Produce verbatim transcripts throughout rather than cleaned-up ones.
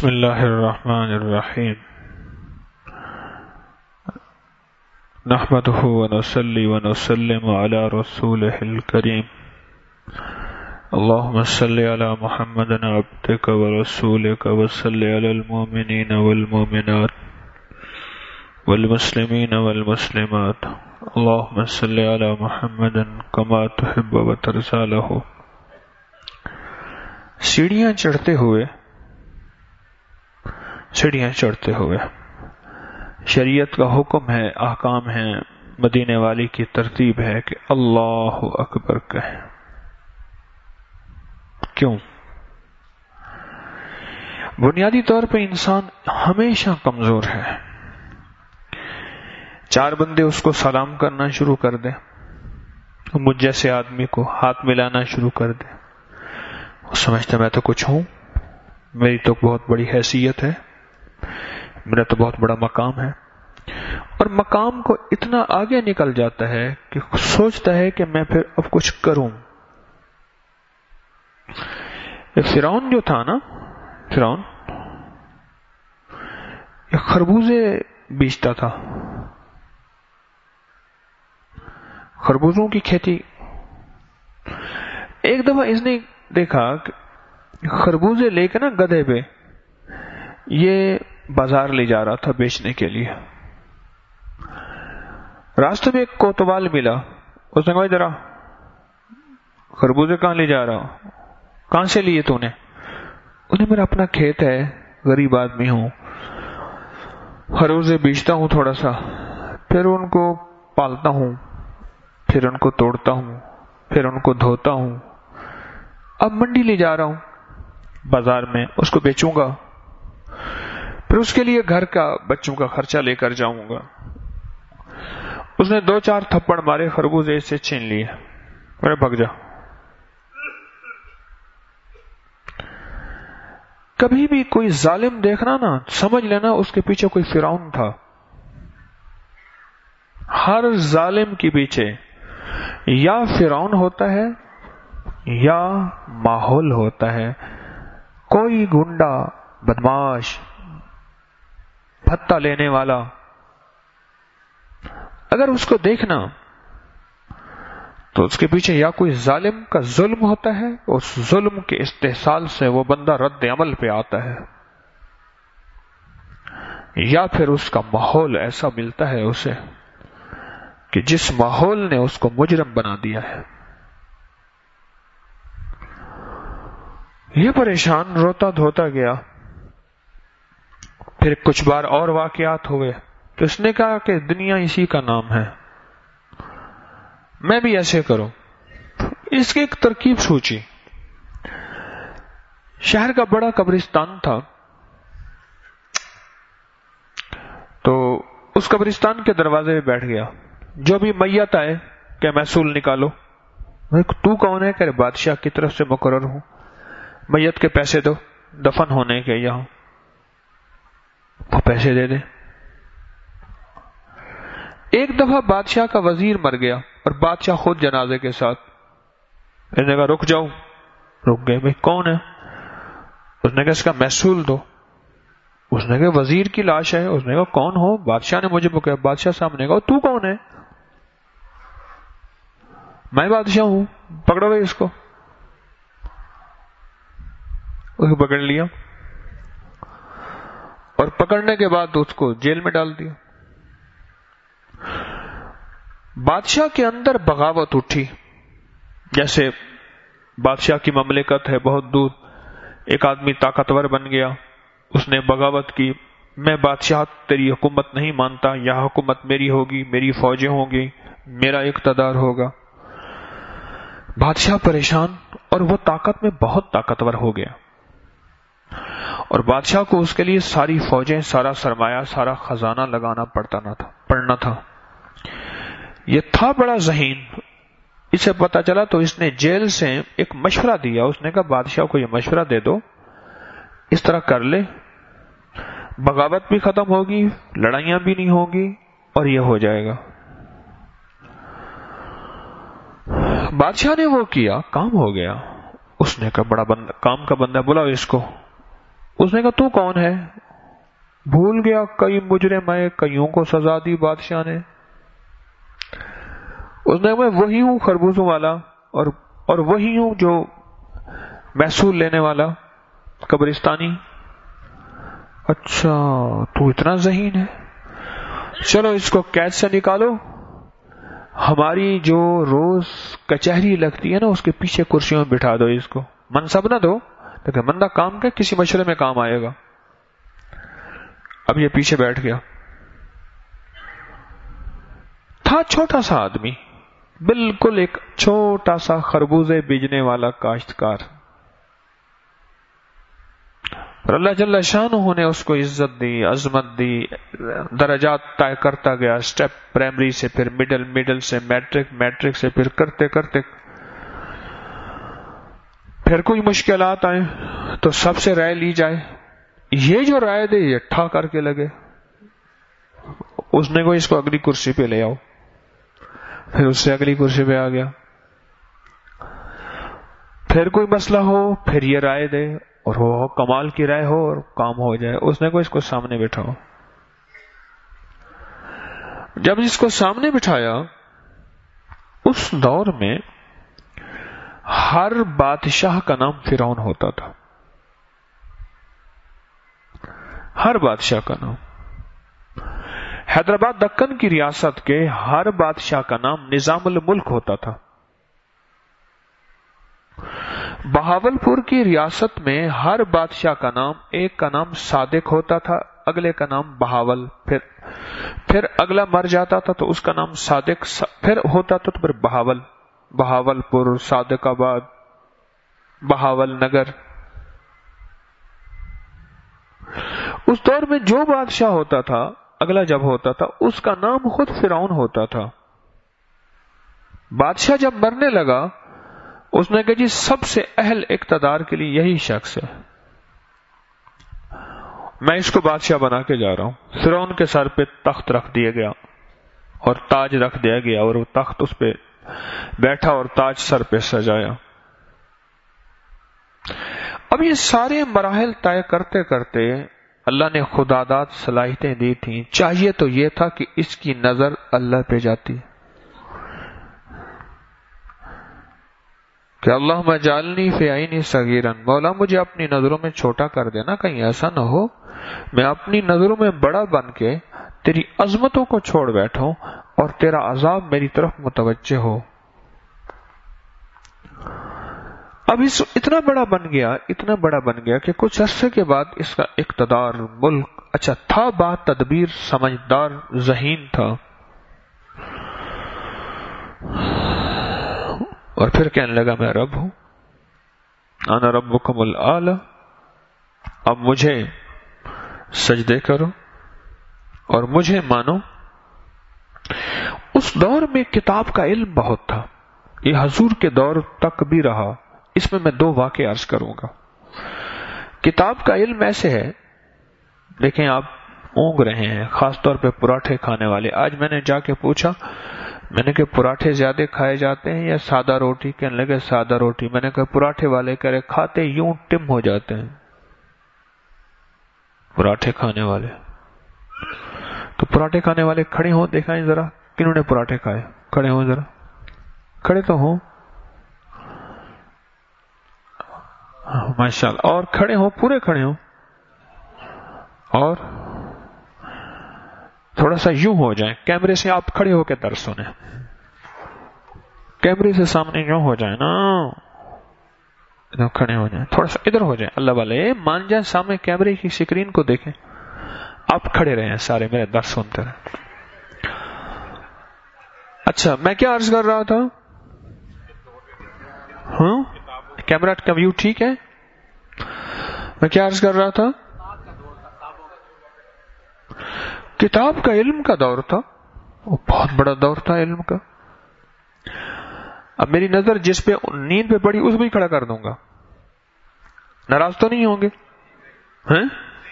بسم اللہ الرحمن الرحیم نحمده ونصلی ونسلم علی رسوله الکریم اللهم صل علی محمد عبدک ورسولک وصل علی المؤمنین والمؤمنات والمسلمین والمسلمات اللهم صل علی محمد کما تحب وترضى له۔ سیڑھیاں چڑھتے ہوئے سیڑھیاں چڑھتے ہوئے شریعت کا حکم ہے، احکام ہیں، مدینے والی کی ترتیب ہے کہ اللہ اکبر کہیں۔ کیوں؟ بنیادی طور پہ انسان ہمیشہ کمزور ہے۔ چار بندے اس کو سلام کرنا شروع کر دیں، مجھ جیسے آدمی کو ہاتھ ملانا شروع کر دیں، وہ سمجھتا میں تو کچھ ہوں، میری تو بہت بڑی حیثیت ہے، میرا تو بہت بڑا مقام ہے، اور مقام کو اتنا آگے نکل جاتا ہے کہ سوچتا ہے کہ میں پھر اب کچھ کروں۔ فرعون جو تھا نا، فرعون ایک خربوزے بیچتا تھا، خربوزوں کی کھیتی۔ ایک دفعہ اس نے دیکھا کہ خربوزے لے کے نا گدھے پہ یہ بازار لے جا رہا تھا بیچنے کے لیے۔ راستے میں ایک کوتوال ملا، اس نے کہا ذرا خربوزے کہاں لے جا رہا ہوں؟ کہاں سے لیے تو نے؟ انہیں میرا اپنا کھیت ہے، غریب آدمی ہوں، خربوزے بیچتا ہوں تھوڑا سا، پھر ان کو پالتا ہوں، پھر ان کو توڑتا ہوں، پھر ان کو دھوتا ہوں، اب منڈی لے جا رہا ہوں، بازار میں اس کو بیچوں گا، پھر اس کے لیے گھر کا بچوں کا خرچہ لے کر جاؤں گا۔ اس نے دو چار تھپڑ مارے، خربوزے سے چھین لیے، ارے بھگ جا۔ کبھی بھی کوئی ظالم دیکھنا نا، سمجھ لینا اس کے پیچھے کوئی فرعون تھا۔ ہر ظالم کے پیچھے یا فرعون ہوتا ہے یا ماحول ہوتا ہے، کوئی گنڈا، بدماش، پھتہ لینے والا۔ اگر اس کو دیکھنا تو اس کے پیچھے یا کوئی ظالم کا ظلم ہوتا ہے، اس ظلم کے استحصال سے وہ بندہ رد عمل پہ آتا ہے، یا پھر اس کا ماحول ایسا ملتا ہے اسے کہ جس ماحول نے اس کو مجرم بنا دیا ہے۔ یہ پریشان روتا دھوتا گیا، پھر کچھ بار اور واقعات ہوئے تو اس نے کہا کہ دنیا اسی کا نام ہے، میں بھی ایسے کروں۔ اس کی ایک ترکیب سوچی۔ شہر کا بڑا قبرستان تھا، تو اس قبرستان کے دروازے پہ بیٹھ گیا، جو بھی میت آئے کہ محصول نکالو۔ تو کون ہے؟ کہ بادشاہ کی طرف سے مقرر ہوں، میت کے پیسے دو دفن ہونے کے، یہاں وہ پیسے دے دے۔ ایک دفعہ بادشاہ کا وزیر مر گیا اور بادشاہ خود جنازے کے ساتھ۔ اس نے کہا رک جاؤ، رک گئے، بھائی کون ہے؟ اس نے کہا اس کا محصول دو۔ اس نے کہا وزیر کی لاش ہے۔ اس نے کہا کون ہو؟ بادشاہ نے مجھے بکایا۔ بادشاہ سامنے کہا تو کون ہے؟ میں بادشاہ ہوں، پکڑو گے اس کو۔ اسے پکڑ لیا اور پکڑنے کے بعد اس کو جیل میں ڈال دیا۔ بادشاہ کے اندر بغاوت اٹھی، جیسے بادشاہ کی مملکت ہے بہت دور، ایک آدمی طاقتور بن گیا، اس نے بغاوت کی، میں بادشاہ تیری حکومت نہیں مانتا، یہ حکومت میری ہوگی، میری فوجیں ہوں گی، میرا اقتدار ہوگا۔ بادشاہ پریشان، اور وہ طاقت میں بہت طاقتور ہو گیا، اور بادشاہ کو اس کے لیے ساری فوجیں، سارا سرمایہ، سارا خزانہ لگانا پڑتا نہ تھا پڑنا تھا۔ یہ تھا بڑا ذہین، اسے پتا چلا تو اس نے جیل سے ایک مشورہ دیا۔ اس نے کہا بادشاہ کو یہ مشورہ دے دو، اس طرح کر لے، بغاوت بھی ختم ہوگی، لڑائیاں بھی نہیں ہوگی، اور یہ ہو جائے گا۔ بادشاہ نے وہ کیا، کام ہو گیا۔ اس نے کہا بڑا بندہ، کام کا بندہ، بلاؤ اس کو۔ اس نے کہا تو کون ہے؟ بھول گیا کئی مجرم آئے، کئیوں کو سزا دی بادشاہ نے۔ اس نے کہا میں وہی ہوں خربوزوں والا، اور اور وہی ہوں جو محصول لینے والا قبرستانی۔ اچھا تو اتنا ذہین ہے، چلو اس کو قید سے نکالو، ہماری جو روز کچہری لگتی ہے نا اس کے پیچھے کرسیوں میں بٹھا دو، اس کو منصب نہ دو لیکن بندہ کام کے کسی مشورے میں کام آئے گا۔ اب یہ پیچھے بیٹھ گیا، تھا چھوٹا سا آدمی، بالکل ایک چھوٹا سا خربوزے بیجنے والا کاشتکار، اور اللہ جل شانہ نے اس کو عزت دی، عظمت دی، درجات طے کرتا گیا، سٹیپ پرائمری سے پھر مڈل، مڈل سے میٹرک، میٹرک سے پھر کرتے کرتے پھر کوئی مشکلات آئیں تو سب سے رائے لی جائے، یہ جو رائے دے یہ ٹھا کر کے لگے، اس نے کوئی اس کو اگلی کرسی پہ لے آؤ، پھر اس سے اگلی کرسی پہ آ گیا، پھر کوئی مسئلہ ہو پھر یہ رائے دے، اور وہ کمال کی رائے ہو اور کام ہو جائے، اس نے کوئی اس کو سامنے بٹھاؤ۔ جب اس کو سامنے بٹھایا، اس دور میں ہر بادشاہ کا نام فرعون ہوتا تھا، ہر بادشاہ کا نام۔ حیدرآباد دکن کی ریاست کے ہر بادشاہ کا نام نظام الملک ہوتا تھا۔ بہاول پور کی ریاست میں ہر بادشاہ کا نام، ایک کا نام صادق ہوتا تھا، اگلے کا نام بہاول، پھر پھر اگلا مر جاتا تھا تو اس کا نام صادق پھر ہوتا تھا، تو پھر بہاول، بہاول پور، صادق آباد، بہاول نگر۔ اس دور میں جو بادشاہ ہوتا تھا، اگلا جب ہوتا تھا اس کا نام خود فرعون ہوتا تھا۔ بادشاہ جب مرنے لگا اس نے کہا جی سب سے اہل اقتدار کے لیے یہی شخص ہے، میں اس کو بادشاہ بنا کے جا رہا ہوں۔ فرعون کے سر پہ تخت رکھ دیا گیا اور تاج رکھ دیا گیا، اور وہ تخت اس پہ بیٹھا اور تاج سر پہ سجایا۔ اب یہ سارے مراحل طے کرتے کرتے اللہ نے خداداد صلاحیتیں دی تھیں، چاہیے تو یہ تھا کہ اس کی نظر اللہ پہ جاتی کہ اللہم اجعلنی فی عینی صغیرا، مولا مجھے اپنی نظروں میں چھوٹا کر دینا، کہیں ایسا نہ ہو میں اپنی نظروں میں بڑا بن کے تیری عظمتوں کو چھوڑ بیٹھوں اور تیرا عذاب میری طرف متوجہ ہو۔ اب اس اتنا بڑا بن گیا، اتنا بڑا بن گیا کہ کچھ عرصے کے بعد اس کا اقتدار، ملک، اچھا تھا با تدبیر، سمجھدار، ذہین تھا، اور پھر کہنے لگا میں رب ہوں، انا ربکم الاعلی، اب مجھے سجدے کرو اور مجھے مانو۔ اس دور میں کتاب کا علم بہت تھا، یہ حضور کے دور تک بھی رہا۔ اس میں میں دو واقعے عرض کروں گا۔ کتاب کا علم ایسے ہے، دیکھیں آپ اونگ رہے ہیں، خاص طور پہ پراٹھے کھانے والے۔ آج میں نے جا کے پوچھا، میں نے کہا پراٹھے زیادہ کھائے جاتے ہیں یا سادہ روٹی؟ کہنے لگے سادہ روٹی۔ میں نے کہا پراٹھے والے کہہ رہے کھاتے یوں ٹم ہو جاتے ہیں پراٹھے کھانے والے۔ تو پراٹھے کھانے والے کھڑے ہوں، دیکھائیں ذرا کنہوں نے پراٹھے کھائے، کھڑے ہوں ذرا، کھڑے تو ہوں، ماشاءاللہ، اور کھڑے ہوں، پورے کھڑے ہوں، اور تھوڑا سا یوں ہو جائیں، کیمرے سے آپ کھڑے ہو کے درس سنیں، کیمرے سے سامنے یوں ہو جائیں نا، ادھر کھڑے ہو جائیں، تھوڑا سا ادھر ہو جائیں، اللہ والے مان جائیں، سامنے کیمرے کی سکرین کو دیکھیں، آپ کھڑے رہے ہیں سارے، میرے درس سنتے رہے۔ اچھا میں کیا عرض کر رہا تھا؟ ہاں کیمرہ کا ویو ٹھیک ہے؟ میں کیا عرض کر رہا تھا؟ کتاب کا علم کا دور تھا، وہ بہت بڑا دور تھا علم کا۔ اب میری نظر جس پہ نیند پہ پڑی اس کو ہی کھڑا کر دوں گا، ناراض تو نہیں ہوں گے؟ ہیں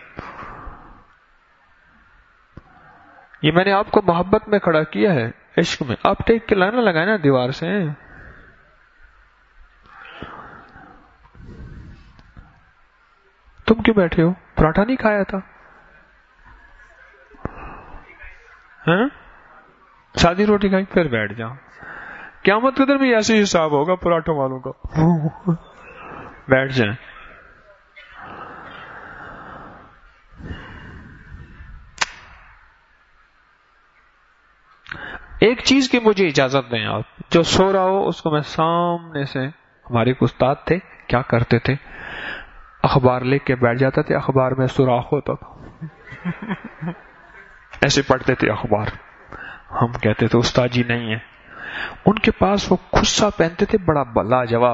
یہ میں نے آپ کو محبت میں کھڑا کیا ہے، عشق میں، آپ ٹیک کے لانا لگائے نا دیوار سے۔ تم کیوں بیٹھے ہو؟ پراٹھا نہیں کھایا تھا؟ ہاں سادی روٹی کھائی، پھر بیٹھ جاؤ. قیامت کے دن بھی ایسے ہی حساب ہوگا پراٹھوں والوں کا. بیٹھ جائیں. ایک چیز کی مجھے اجازت دیں آپ، جو سو رہا ہو اس کو میں سامنے سے، ہمارے ایک استاد تھے کیا کرتے تھے، اخبار لے کے بیٹھ جاتے تھے، اخبار میں سوراخ ہوتا تھا، ایسے پڑھتے تھے اخبار. ہم کہتے تھے استاد جی نہیں ہے. ان کے پاس وہ خصہ پہنتے تھے بڑا لاجواب،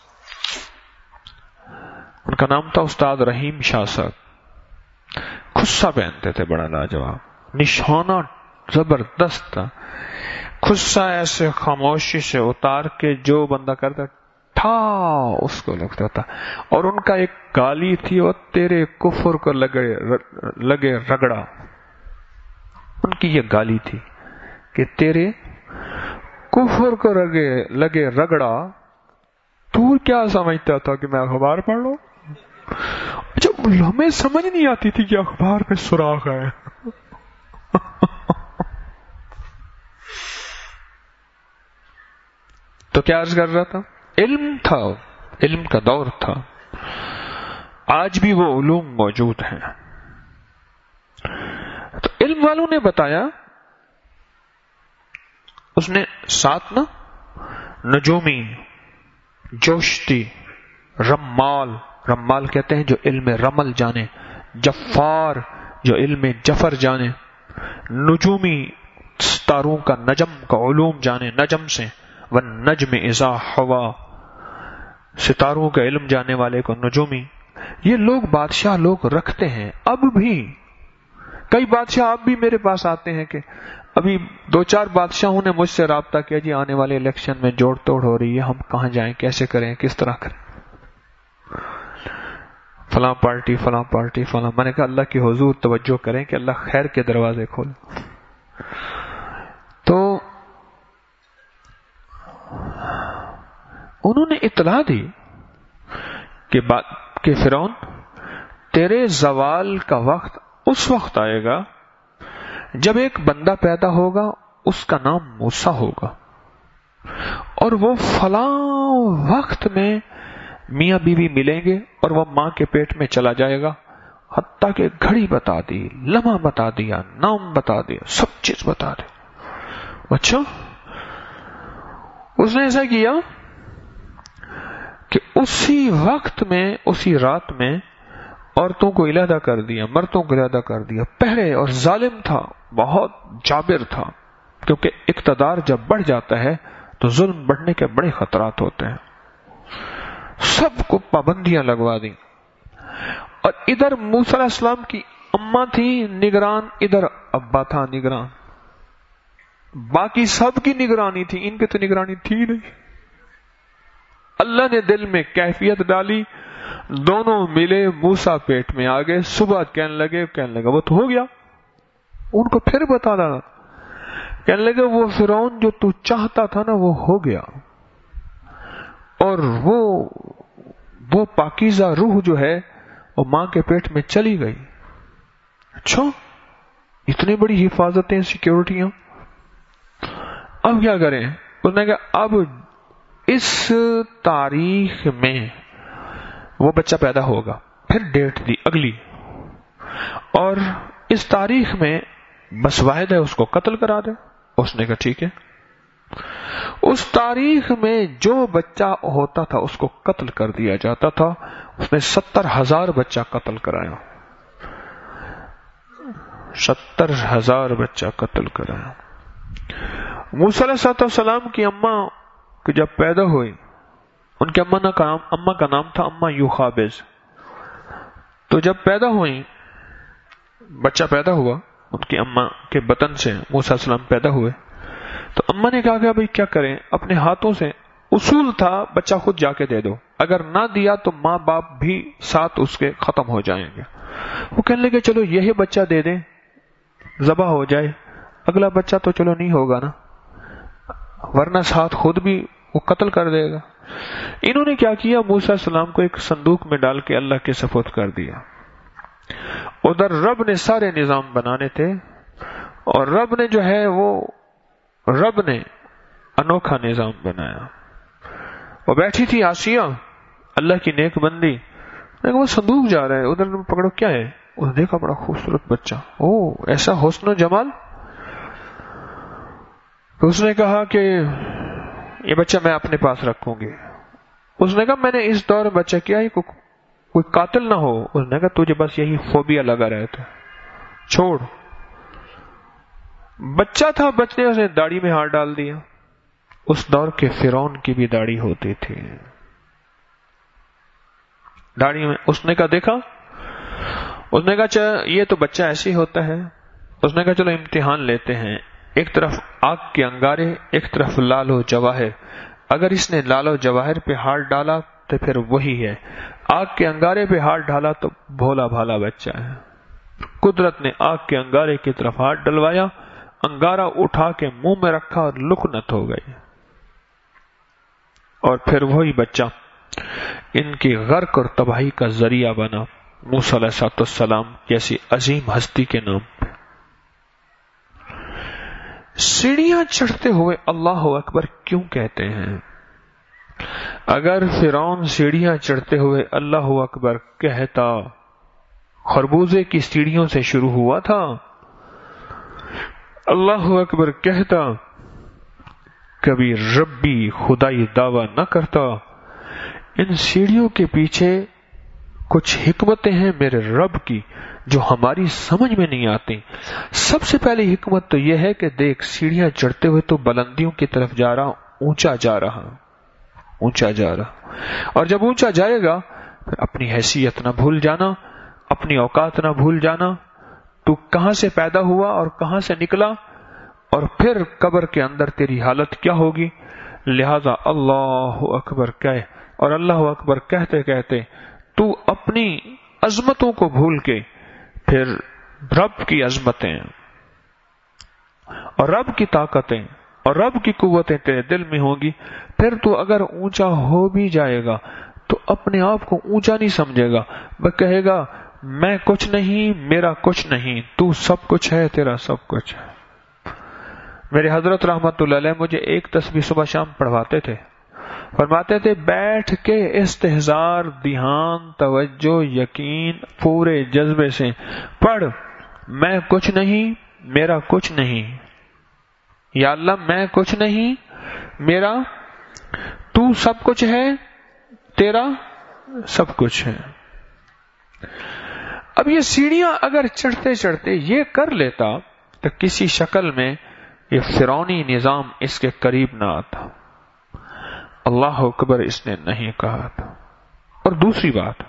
ان کا نام تھا استاد رحیم شاہ صاحب. خصہ پہنتے تھے بڑا لاجواب، نشانہ زبردست تھا. خصہ ایسے خاموشی سے اتار کے جو بندہ کرتا ٹھا اس کو لگتا تھا. اور ان کا ایک گالی تھی، وہ تیرے کفر کو لگے لگے رگڑا. ان کی یہ گالی تھی کہ تیرے کفر کو لگے لگے رگڑا. تو کیا سمجھتا تھا کہ میں اخبار پڑھ لوں؟ اچھا ہمیں سمجھ نہیں آتی تھی کہ اخبار میں سوراخ ہے. تو کیا عرض کر رہا تھا؟ علم تھا، علم کا دور تھا. آج بھی وہ علوم موجود ہیں. تو علم والوں نے بتایا، اس نے ساتھ نا نجومی، جوشتی، رمال، رمال کہتے ہیں جو علم رمل جانے، جفار جو علم جفر جانے، نجومی ستاروں کا، نجم کا علوم جانے، نجم سے والنجم اذا ہوا، ستاروں کا علم جانے والے کو نجومی. یہ لوگ بادشاہ لوگ رکھتے ہیں اب بھی. کئی بادشاہ اب بھی میرے پاس آتے ہیں کہ ابھی دو چار بادشاہوں نے مجھ سے رابطہ کیا، جی آنے والے الیکشن میں جوڑ توڑ ہو رہی ہے، ہم کہاں جائیں، کیسے کریں، کس طرح کریں، فلاں پارٹی فلاں پارٹی فلاں. میں نے کہا اللہ کی حضور توجہ کریں کہ اللہ خیر کے دروازے کھول. تو انہوں نے اطلاع دی کہ بات کہ فرعون تیرے زوال کا وقت اس وقت آئے گا جب ایک بندہ پیدا ہوگا، اس کا نام موسیٰ ہوگا، اور وہ فلاں وقت میں میاں بیوی ملیں گے اور وہ ماں کے پیٹ میں چلا جائے گا، حتیٰ کہ گھڑی بتا دی، لمحہ بتا دیا، نام بتا دیا، سب چیز بتا دی. اچھا اس نے ایسا کیا کہ اسی وقت میں، اسی رات میں عورتوں کو علیحدہ کر دیا، مردوں کو علیحدہ کر دیا. پہلے اور ظالم تھا، بہت جابر تھا، کیونکہ اقتدار جب بڑھ جاتا ہے تو ظلم بڑھنے کے بڑے خطرات ہوتے ہیں. سب کو پابندیاں لگوا دی. اور ادھر موسیٰ علیہ السلام کی اماں تھی نگران، ادھر ابا تھا نگران. باقی سب کی نگرانی تھی، ان کی تو نگرانی تھی نہیں. اللہ نے دل میں کیفیت ڈالی، دونوں ملے، موسیٰ پیٹ میں آ گئے. صبح کہنے لگے کہنے لگا وہ تو ہو گیا. ان کو پھر بتا ڈالا، کہنے لگے وہ فرعون جو تو چاہتا تھا نا وہ ہو گیا، اور وہ وہ پاکیزہ روح جو ہے وہ ماں کے پیٹ میں چلی گئی. اچھا اتنی بڑی حفاظتیں، سیکیورٹیاں، اب کیا کریں؟ انہوں نے کہا اب اس تاریخ میں وہ بچہ پیدا ہوگا. پھر ڈیٹ دی اگلی، اور اس تاریخ میں بس واحد ہے اس کو قتل کرا دے. اس نے کہا ٹھیک ہے. اس تاریخ میں جو بچہ ہوتا تھا اس کو قتل کر دیا جاتا تھا. اس نے ستر ہزار بچہ قتل کرایا، ستر ہزار بچہ قتل کرایا. موسیٰ علیہ السلام کی اماں کہ جب پیدا ہوئی، ان کے اماں کا نام اماں کا نام تھا اماں یوخابز. تو جب پیدا ہوئی، بچہ پیدا ہوا ان کی اماں کے بطن سے، موسیٰ علیہ السلام پیدا ہوئے، تو اماں نے کہا کہ بھئی کیا کریں، اپنے ہاتھوں سے، اصول تھا بچہ خود جا کے دے دو، اگر نہ دیا تو ماں باپ بھی ساتھ اس کے ختم ہو جائیں گے. وہ کہنے لگے چلو یہی بچہ دے دیں، ذبح ہو جائے، اگلا بچہ تو چلو نہیں ہوگا نا، ورنہ ساتھ خود بھی وہ قتل کر دے گا. انہوں نے کیا کیا، موسیٰ علیہ السلام کو ایک صندوق میں ڈال کے اللہ کے سپرد کر دیا. ادھر رب نے سارے نظام بنانے تھے، اور رب نے جو ہے وہ رب نے انوکھا نظام بنایا. وہ بیٹھی تھی آسیہ، اللہ کی نیک بندی، وہ صندوق جا رہا ہے، ادھر پکڑو کیا ہے، اس نے دیکھا بڑا خوبصورت بچہ، او ایسا حسن و جمال. تو اس نے کہا کہ یہ بچہ میں اپنے پاس رکھوں گی. اس نے کہا میں نے اس دور میں بچہ کیا ہی کوئی قاتل نہ ہو. اس نے کہا تجھے بس یہی فوبیا لگا رہتا، چھوڑ. بچہ تھا، بچنے اس نے داڑھی میں ہاتھ ڈال دیا. اس دور کے فرعون کی بھی داڑھی ہوتی تھی، داڑھی میں. اس نے کہا دیکھا، اس نے کہا یہ تو بچہ ایسے ہی ہوتا ہے. اس نے کہا چلو امتحان لیتے ہیں، ایک طرف آگ کے انگارے، ایک طرف لال و جواہر. اگر اس نے لال و جواہر پہ ہاتھ ڈالا تو پھر وہی ہے، آگ کے انگارے پہ ہاتھ ڈالا تو بھولا بھالا بچہ ہے. قدرت نے آگ کے انگارے کی طرف ہاتھ ڈلوایا، انگارہ اٹھا کے منہ میں رکھا اور لکنت ہو گئی، اور پھر وہی بچہ ان کی غرق اور تباہی کا ذریعہ بنا، موسیٰ علیہ السلام جیسی عظیم ہستی کے نام پہ. سیڑھیاں چڑھتے ہوئے اللہ اکبر کیوں کہتے ہیں؟ اگر فرعون سیڑھیاں چڑھتے ہوئے اللہ اکبر کہتا، خربوزے کی سیڑھیوں سے شروع ہوا تھا، اللہ اکبر کہتا، کبھی ربی خدائی دعویٰ نہ کرتا. ان سیڑھیوں کے پیچھے کچھ حکمتیں ہیں میرے رب کی جو ہماری سمجھ میں نہیں آتی. سب سے پہلی حکمت تو یہ ہے کہ دیکھ سیڑھیاں چڑھتے ہوئے تو بلندیوں کی طرف جا رہا، اونچا جا رہا اونچا جا رہا اور جب اونچا جائے گا پھر اپنی حیثیت نہ بھول جانا، اپنی اوقات نہ بھول جانا، تو کہاں سے پیدا ہوا اور کہاں سے نکلا، اور پھر قبر کے اندر تیری حالت کیا ہوگی. لہذا اللہ اکبر کہے، اور اللہ اکبر کہتے کہتے تو اپنی عظمتوں کو بھول کے پھر رب کی عظمتیں اور رب کی طاقتیں اور رب کی قوتیں تیرے دل میں ہوں گی. پھر تو اگر اونچا ہو بھی جائے گا تو اپنے آپ کو اونچا نہیں سمجھے گا، وہ کہے گا میں کچھ نہیں، میرا کچھ نہیں، تو سب کچھ ہے، تیرا سب کچھ ہے. میرے حضرت رحمت اللہ علیہ مجھے ایک تسبیح صبح شام پڑھواتے تھے، فرماتے تھے بیٹھ کے استحضار، دھیان، توجہ، یقین، پورے جذبے سے پڑھ، میں کچھ نہیں، میرا کچھ نہیں. یا اللہ میں کچھ نہیں، میرا تو سب کچھ ہے، تیرا سب کچھ ہے. اب یہ سیڑھیاں اگر چڑھتے چڑھتے یہ کر لیتا تو کسی شکل میں یہ فرعونی نظام اس کے قریب نہ آتا. اللہ اکبر اس نے نہیں کہا تھا. اور دوسری بات،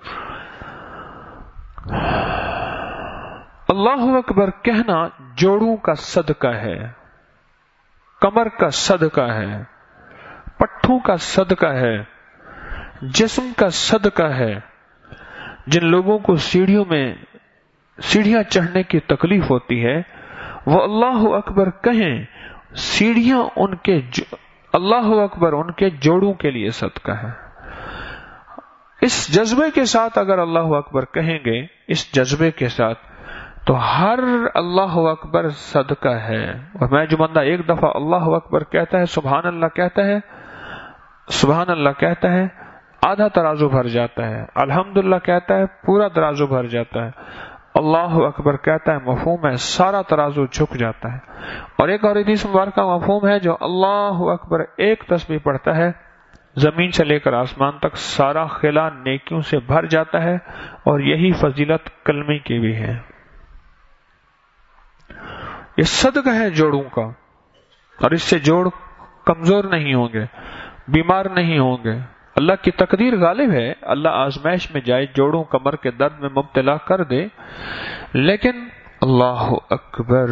اللہ اکبر کہنا جوڑوں کا صدقہ ہے، کمر کا صدقہ ہے، پٹھوں کا صدقہ ہے، جسم کا صدقہ ہے. جن لوگوں کو سیڑھیوں میں سیڑھیاں چڑھنے کی تکلیف ہوتی ہے وہ اللہ اکبر کہیں، سیڑھیاں ان کے جو اللہ اکبر ان کے جوڑوں کے لیے صدقہ ہے. اس جذبے کے ساتھ اگر اللہ اکبر کہیں گے، اس جذبے کے ساتھ، تو ہر اللہ اکبر صدقہ ہے. اور میں جو بندہ ایک دفعہ اللہ اکبر کہتا ہے، سبحان اللہ کہتا ہے، سبحان اللہ کہتا ہے، آدھا ترازو بھر جاتا ہے. الحمدللہ کہتا ہے، پورا ترازو بھر جاتا ہے. اللہ اکبر کہتا ہے، مفہوم ہے، سارا ترازو جھک جاتا ہے. اور ایک اور حدیث مبارکہ مفہوم ہے، جو اللہ اکبر ایک تسبیح پڑھتا ہے، زمین سے لے کر آسمان تک سارا خلا نیکیوں سے بھر جاتا ہے. اور یہی فضیلت کلمے کی بھی ہے. یہ صدقہ ہے جوڑوں کا، اور اس سے جوڑ کمزور نہیں ہوں گے، بیمار نہیں ہوں گے. اللہ کی تقدیر غالب ہے، اللہ آزمائش میں جائے جوڑوں کمر کے درد میں مبتلا کر دے، لیکن اللہ اکبر.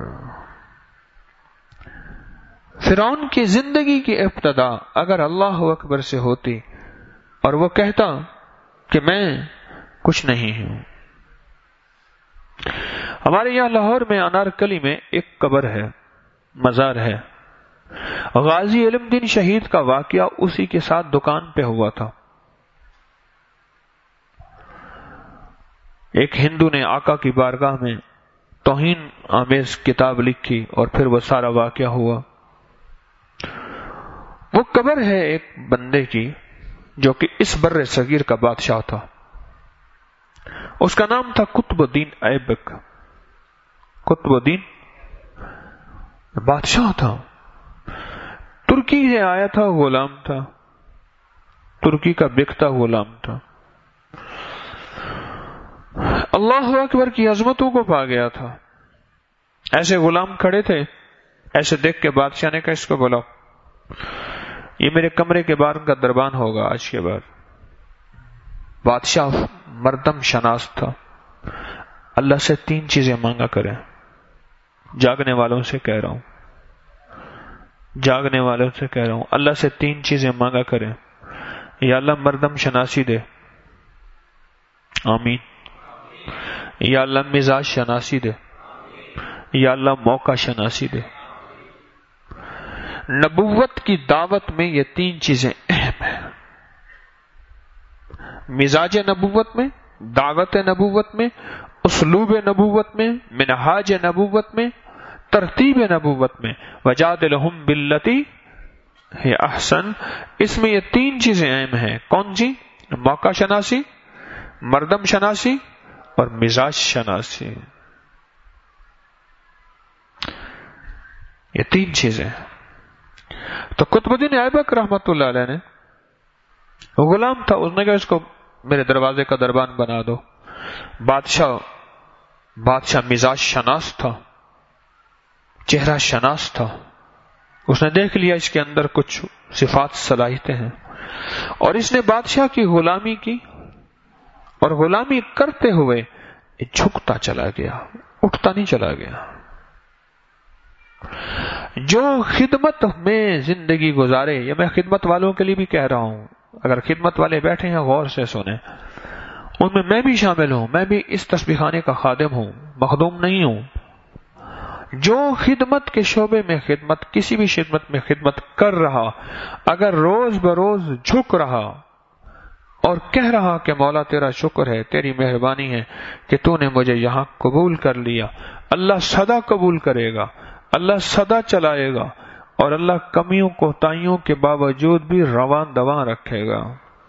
فرعون کی زندگی کی ابتدا اگر اللہ اکبر سے ہوتی اور وہ کہتا کہ میں کچھ نہیں ہوں. ہمارے یہاں لاہور میں انارکلی میں ایک قبر ہے، مزار ہے. غازی علم دین شہید کا واقعہ اسی کے ساتھ دکان پہ ہوا تھا. ایک ہندو نے آقا کی بارگاہ میں توہین آمیز کتاب لکھی اور پھر وہ سارا واقعہ ہوا. وہ قبر ہے ایک بندے کی جو کہ اس بر صغیر کا بادشاہ تھا. اس کا نام تھا قطب الدین ایبک. قطب الدین بادشاہ تھا. ترکی سے آیا تھا, غلام تھا, ترکی کا بکتا غلام تھا. اللہ اکبر کی عظمتوں کو پا گیا تھا. ایسے غلام کھڑے تھے, ایسے دیکھ کے بادشاہ نے کہا اس کو بلاؤ, یہ میرے کمرے کے باہر کا دربان ہوگا آج کے بعد. بادشاہ مردم شناس تھا. اللہ سے تین چیزیں مانگا کریں. جاگنے والوں سے کہہ رہا ہوں, جاگنے والوں سے کہہ رہا ہوں, اللہ سے تین چیزیں مانگا کریں. یا اللہ مردم شناسی دے, آمین. یا اللہ مزاج شناسی دے, یا اللہ موقع شناسی دے. نبوت کی دعوت میں یہ تین چیزیں اہم ہیں. مزاج نبوت میں, دعوت نبوت میں, اسلوب نبوت میں, منہاج نبوت میں, ترتیب نبوت میں. وجادلہم باللتی ہے احسن. اس میں یہ تین چیزیں اہم ہیں. کون سی؟ موقع شناسی, مردم شناسی اور مزاج شناسی. یہ تین چیزیں. تو قطب الدین ایبک رحمت اللہ علیہ نے, غلام تھا, اس نے کہا اس کو میرے دروازے کا دربان بنا دو. بادشاہ بادشاہ مزاج شناس تھا, چہرہ شناس تھا. اس نے دیکھ لیا اس کے اندر کچھ صفات صلاحیتیں ہیں, اور اس نے بادشاہ کی غلامی کی, اور غلامی کرتے ہوئے جھکتا چلا گیا, اٹھتا نہیں چلا گیا. جو خدمت میں زندگی گزارے, یہ میں خدمت والوں کے لیے بھی کہہ رہا ہوں, اگر خدمت والے بیٹھے ہیں غور سے سنیں, ان میں میں بھی شامل ہوں. میں بھی اس تسبیح خانے کا خادم ہوں, مخدوم نہیں ہوں. جو خدمت کے شعبے میں خدمت, کسی بھی خدمت میں خدمت کر رہا, اگر روز بروز جھک رہا اور کہہ رہا کہ مولا تیرا شکر ہے, تیری مہربانی ہے کہ تو نے مجھے یہاں قبول کر لیا, اللہ سدا قبول کرے گا, اللہ سدا چلائے گا, اور اللہ کمیوں کوتاہیوں کے باوجود بھی رواں دواں رکھے گا.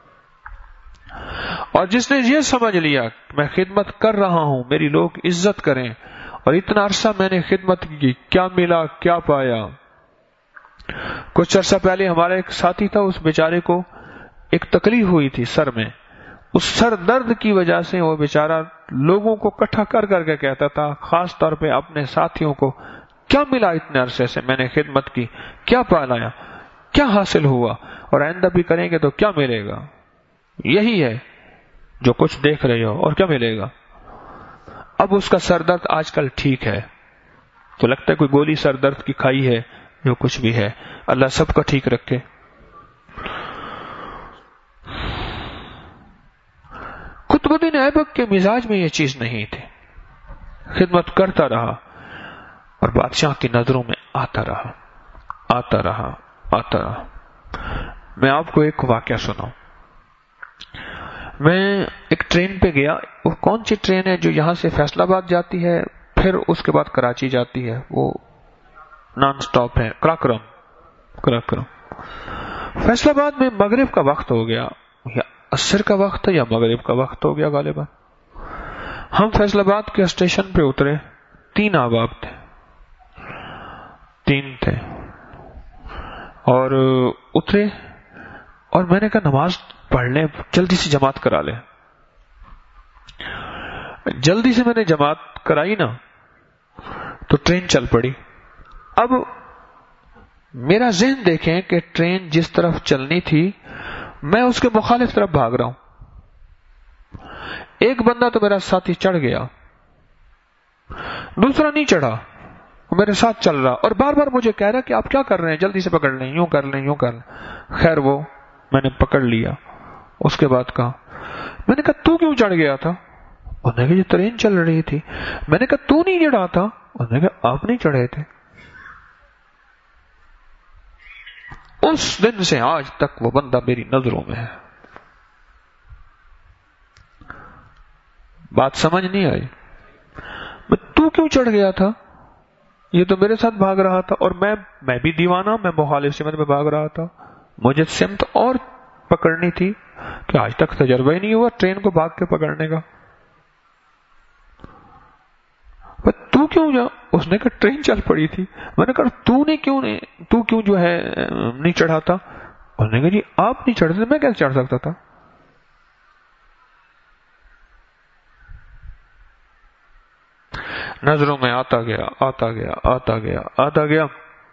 اور جس نے یہ سمجھ لیا میں خدمت کر رہا ہوں, میری لوگ عزت کریں, اور اتنا عرصہ میں نے خدمت کی, کیا ملا کیا پایا. کچھ عرصہ پہلے ہمارا ایک ساتھی تھا, اس بیچارے کو ایک تکلیف ہوئی تھی سر میں. اس سر درد کی وجہ سے وہ بیچارہ لوگوں کو اکٹھا کر کر کے کہتا تھا, خاص طور پہ اپنے ساتھیوں کو, کیا ملا اتنے عرصے سے میں نے خدمت کی, کیا پالایا, کیا حاصل ہوا, اور آئندہ بھی کریں گے تو کیا ملے گا. یہی ہے جو کچھ دیکھ رہے ہو, اور کیا ملے گا. اب اس کا سر درد آج کل ٹھیک ہے, تو لگتا ہے کوئی گولی سر درد کی کھائی ہے, جو کچھ بھی ہے, اللہ سب کا ٹھیک رکھے. قطب الدین ایبک کے مزاج میں یہ چیز نہیں تھی. خدمت کرتا رہا اور بادشاہ کی نظروں میں آتا رہا آتا رہا آتا رہا. میں آپ کو ایک واقعہ سناؤں. میں ایک ٹرین پہ گیا. وہ کون سی ٹرین ہے جو یہاں سے فیصل آباد جاتی ہے, پھر اس کے بعد کراچی جاتی ہے, وہ نان سٹاپ ہے, کراکرم. کراکرم فیصل آباد میں مغرب کا وقت ہو گیا, یا عصر کا وقت ہے یا مغرب کا وقت ہو گیا غالباً. ہم فیصل آباد کے اسٹیشن پہ اترے. تین احباب تھے, تین تھے, اور اترے, اور میں نے کہا نماز پڑھ لیں, جلدی سے جماعت کرا لیں. جلدی سے میں نے جماعت کرائی نا, تو ٹرین چل پڑی. اب میرا ذہن دیکھیں کہ ٹرین جس طرف چلنی تھی میں اس کے مخالف طرف بھاگ رہا ہوں. ایک بندہ تو میرا ساتھی چڑھ گیا, دوسرا نہیں چڑھا, میرے ساتھ چل رہا, اور بار بار مجھے کہہ رہا کہ آپ کیا کر رہے ہیں, جلدی سے پکڑ لیں, یوں کر لیں, یوں کر لیں. خیر وہ میں نے پکڑ لیا. اس کے بعد کہا, میں نے کہا تو کیوں چڑھ گیا تھا؟ انہوں نے کہا یہ ٹرین چل رہی تھی. میں نے کہا تو نہیں چڑھا تھا؟ انہوں نے کہا آپ نہیں چڑھے تھے. اس دن سے آج تک وہ بندہ میری نظروں میں ہے. بات سمجھ نہیں آئی؟ تو کیوں چڑھ گیا تھا؟ یہ تو میرے ساتھ بھاگ رہا تھا، اور میں میں بھی دیوانہ، میں مخالف سمت میں بھاگ رہا تھا. مجھے سمت اور پکڑنی تھی کہ آج تک تجربہ ہی نہیں ہوا ٹرین کو بھاگ کے پکڑنے کا. تو کیوں جا؟ اس نے کہا ٹرین چل پڑی تھی. میں نے کہا تو نے کیوں نہیں تو کیوں جو ہے نہیں چڑھا تھا؟ اس نے کہا جی آپ نہیں چڑھتے، میں کیسے چڑھ سکتا تھا؟ نظروں میں آتا گیا آتا گیا آتا گیا آتا گیا.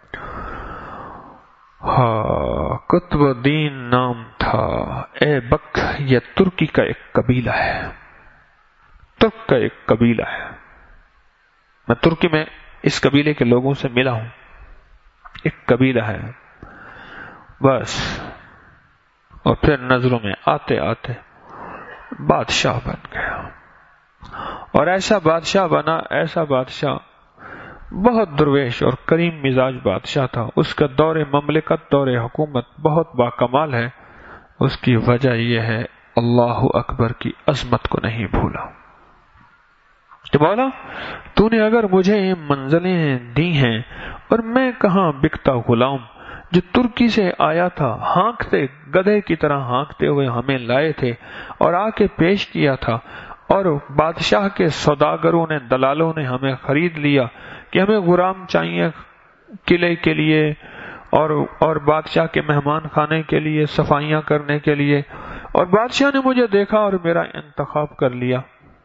ہاں، قطب الدین نام تھا. اے بک، یہ ترکی کا ایک قبیلہ ہے، ترک کا ایک قبیلہ ہے. میں ترکی میں اس قبیلے کے لوگوں سے ملا ہوں. ایک قبیلہ ہے بس. اور پھر نظروں میں آتے آتے بادشاہ بن گیا. اور ایسا بادشاہ بنا، ایسا بادشاہ، بہت درویش اور کریم مزاج بادشاہ تھا. اس کا دور مملکت، دور حکومت بہت باکمال ہے. اس کی وجہ یہ ہے اللہ اکبر کی عظمت کو نہیں بھولا. کہ بولا تو نے اگر مجھے یہ منزلیں دی ہیں، اور میں کہاں بکتا غلام جو ترکی سے آیا تھا، ہانکتے گدھے کی طرح ہانکتے ہوئے ہمیں لائے تھے اور آ کے پیش کیا تھا، اور بادشاہ کے سوداگروں نے، دلالوں نے ہمیں خرید لیا کہ ہمیں غلام چاہیے قلعے کے لیے اور اور بادشاہ کے مہمان خانے کے لیے، صفائیاں کرنے کے لیے، اور بادشاہ نے مجھے دیکھا اور میرا انتخاب کر لیا.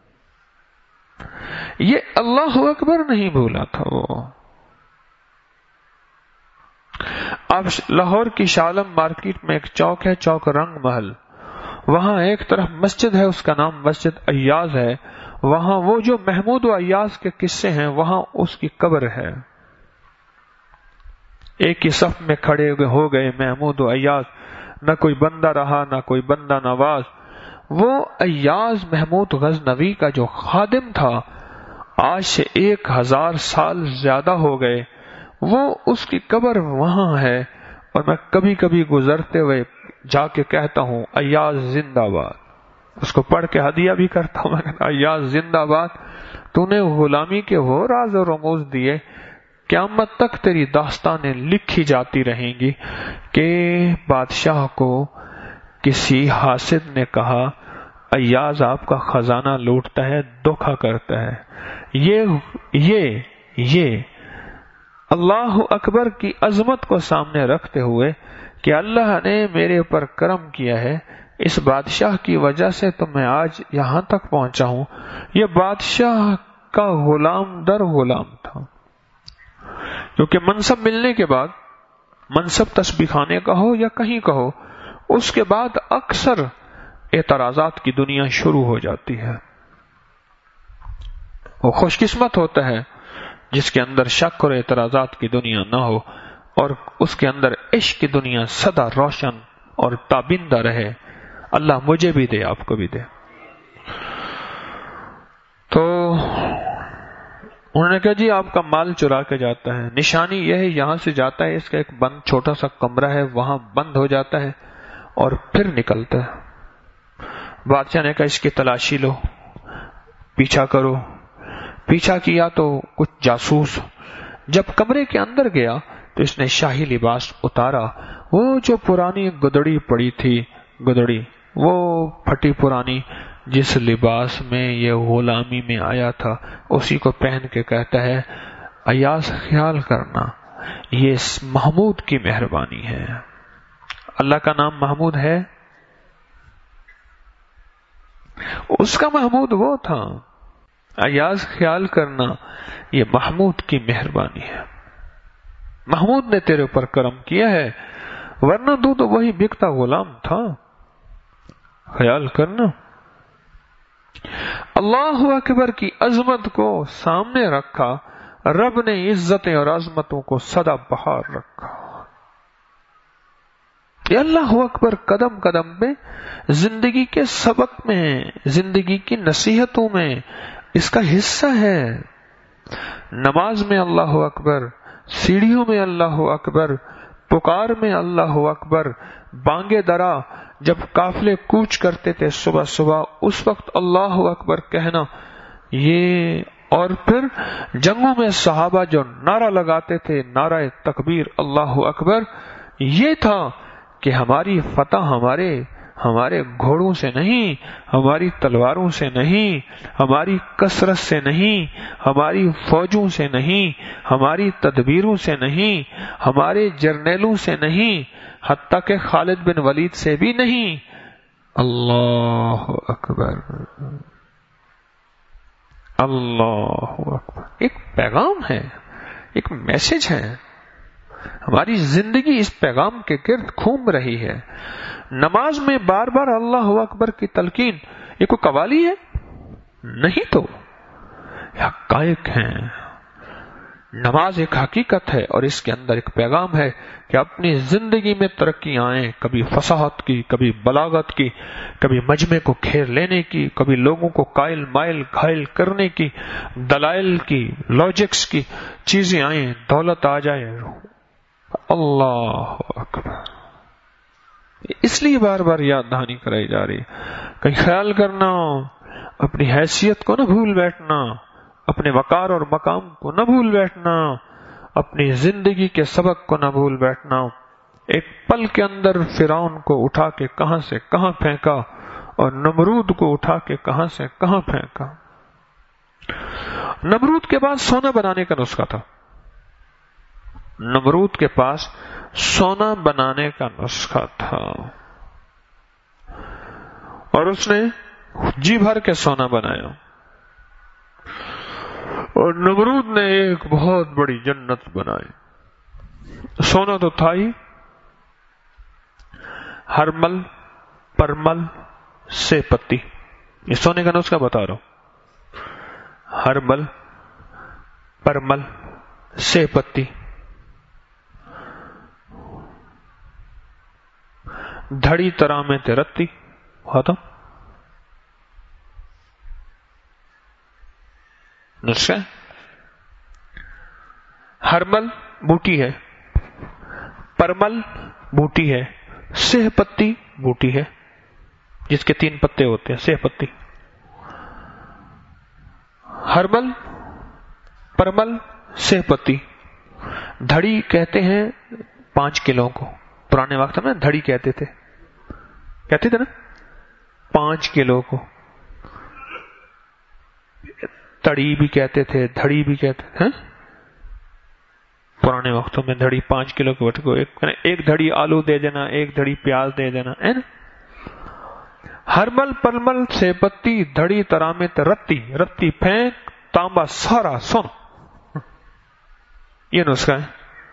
یہ اللہ اکبر نہیں بھولا تھا وہ. اب لاہور کی شالم مارکیٹ میں ایک چوک ہے، چوک رنگ محل. وہاں ایک طرف مسجد ہے، اس کا نام مسجد ایاز ہے. وہاں وہ جو محمود و ایاز کے قصے ہیں، وہاں اس کی قبر ہے. ایک ہی صف میں کھڑے ہو گئے محمود و ایاز، نہ کوئی بندہ رہا نہ کوئی بندہ نواز. وہ ایاز محمود غزنوی کا جو خادم تھا، آج سے ایک ہزار سال زیادہ ہو گئے، وہ اس کی قبر وہاں ہے. اور میں کبھی کبھی گزرتے ہوئے جا کے کہتا ہوں ایاز زندہ باد. اس کو پڑھ کے ہدیہ بھی کرتا ہوں. میں کہتا ایاز زندہ باد، تو نے غلامی کے وہ راز و رموز دیے، قیامت تک تیری داستانیں لکھی جاتی رہیں گی کہ بادشاہ کو کسی حاسد نے کہا ایاز آپ کا خزانہ لوٹتا ہے، دھوکا کرتا ہے. یہ یہ یہ اللہ اکبر کی عظمت کو سامنے رکھتے ہوئے کہ اللہ نے میرے اوپر کرم کیا ہے، اس بادشاہ کی وجہ سے تو میں آج یہاں تک پہنچا ہوں. یہ بادشاہ کا غلام در غلام تھا. کیونکہ منصب ملنے کے بعد، منصب تسبیح خانے کا ہو یا کہیں کا ہو، اس کے بعد اکثر اعتراضات کی دنیا شروع ہو جاتی ہے. وہ خوش قسمت ہوتا ہے جس کے اندر شک اور اعتراضات کی دنیا نہ ہو، اور اس کے اندر عشق کی دنیا سدا روشن اور تابندہ رہے. اللہ مجھے بھی دے، آپ کو بھی دے. تو انہوں نے کہا جی آپ کا مال چرا کے جاتا ہے. نشانی یہ ہے یہاں سے جاتا ہے، اس کا ایک بند چھوٹا سا کمرہ ہے، وہاں بند ہو جاتا ہے اور پھر نکلتا ہے. بادشاہ نے کہا اس کی تلاشی لو، پیچھا کرو. پیچھا کیا تو کچھ جاسوس. جب کمرے کے اندر گیا تو اس نے شاہی لباس اتارا. وہ جو پرانی گدڑی پڑی تھی، گدڑی وہ پھٹی پرانی، جس لباس میں یہ غلامی میں آیا تھا، اسی کو پہن کے کہتا ہے ایاز خیال کرنا یہ محمود کی مہربانی ہے. اللہ کا نام محمود ہے، اس کا محمود وہ تھا. ایاز خیال کرنا یہ محمود کی مہربانی ہے، محمود نے تیرے اوپر کرم کیا ہے، ورنہ تو تو وہی بکتا غلام تھا. خیال کرنا. اللہ اکبر کی عظمت کو سامنے رکھا. رب نے عزتیں اور عظمتوں کو سدا بہار رکھا. یہ اللہ اکبر قدم قدم پہ زندگی کے سبق میں، زندگی کی نصیحتوں میں اس کا حصہ ہے. نماز میں اللہ اکبر، سیڑھیوں میں اللہ اکبر، پکار میں اللہ اکبر، بانگے درا جب قافلے کوچ کرتے تھے صبح صبح، اس وقت اللہ اکبر کہنا، یہ اور پھر جنگوں میں صحابہ جو نعرہ لگاتے تھے، نعرہ تکبیر اللہ اکبر، یہ تھا کہ ہماری فتح ہمارے ہمارے گھوڑوں سے نہیں، ہماری تلواروں سے نہیں، ہماری کثرت سے نہیں، ہماری فوجوں سے نہیں، ہماری تدبیروں سے نہیں، ہمارے جرنیلوں سے نہیں، حتیٰ کہ خالد بن ولید سے بھی نہیں۔ اللہ اکبر، اللہ اکبر، ایک پیغام ہے، ایک میسج ہے، ہماری زندگی اس پیغام کے گرد گھوم رہی ہے۔ نماز میں بار بار اللہ اکبر کی تلقین یہ کوئی قوالی ہے؟ نہیں، تو یہ حقائق ہیں۔ نماز ایک حقیقت ہے اور اس کے اندر ایک پیغام ہے کہ اپنی زندگی میں ترقی آئیں، کبھی فصاحت کی، کبھی بلاغت کی، کبھی مجمع کو گھیر لینے کی، کبھی لوگوں کو قائل مائل گھائل کرنے کی، دلائل کی، لاجکس کی چیزیں آئیں، دولت آ جائے۔ اللہ اکبر، اس لیے بار بار یاد دہانی کرائی جا رہی ہے۔ کہیں خیال کرنا، اپنی حیثیت کو نہ بھول بیٹھنا، اپنے وقار اور مقام کو نہ بھول بیٹھنا، اپنی زندگی کے سبق کو نہ بھول بیٹھنا۔ ایک پل کے اندر فرعون کو اٹھا کے کہاں سے کہاں پھینکا اور نمرود کو اٹھا کے کہاں سے کہاں پھینکا۔ نمرود کے پاس سونا بنانے کا نسخہ تھا، نمرود کے پاس سونا بنانے کا نسخہ تھا، اور اس نے جی بھر کے سونا بنایا، اور نمرود نے ایک بہت بڑی جنت بنائی۔ سونا تو تھا ہی، ہرمل پرمل سے پتی، یہ سونے کا نسخہ بتا رہا ہوں، ہرمل پرمل سے پتی، دھڑی طرح میں ترتی، ختم نسخہ۔ ہرمل بوٹی ہے، پرمل بوٹی ہے، سہ پتی بوٹی ہے جس کے تین پتے ہوتے ہیں، سہ پتی۔ ہرمل پرمل سہ پتی، دھڑی کہتے ہیں پانچ کلو کو، پرانے وقت میں دھڑی کہتے تھے، کہتے تھے نا پانچ کلو کو، تڑی بھی کہتے تھے، دھڑی بھی کہتے تھے، پرانے وقتوں میں دھڑی پانچ کلو کے وٹ کو ایک, ایک دھڑی آلو دے دینا، ایک دھڑی پیاز دے دینا ہے نا۔ ہرمل پرمل سے پتی، دھڑی ترامت رتی، رتی پھینک تانبا سارا سن، یہ نسخہ ہے۔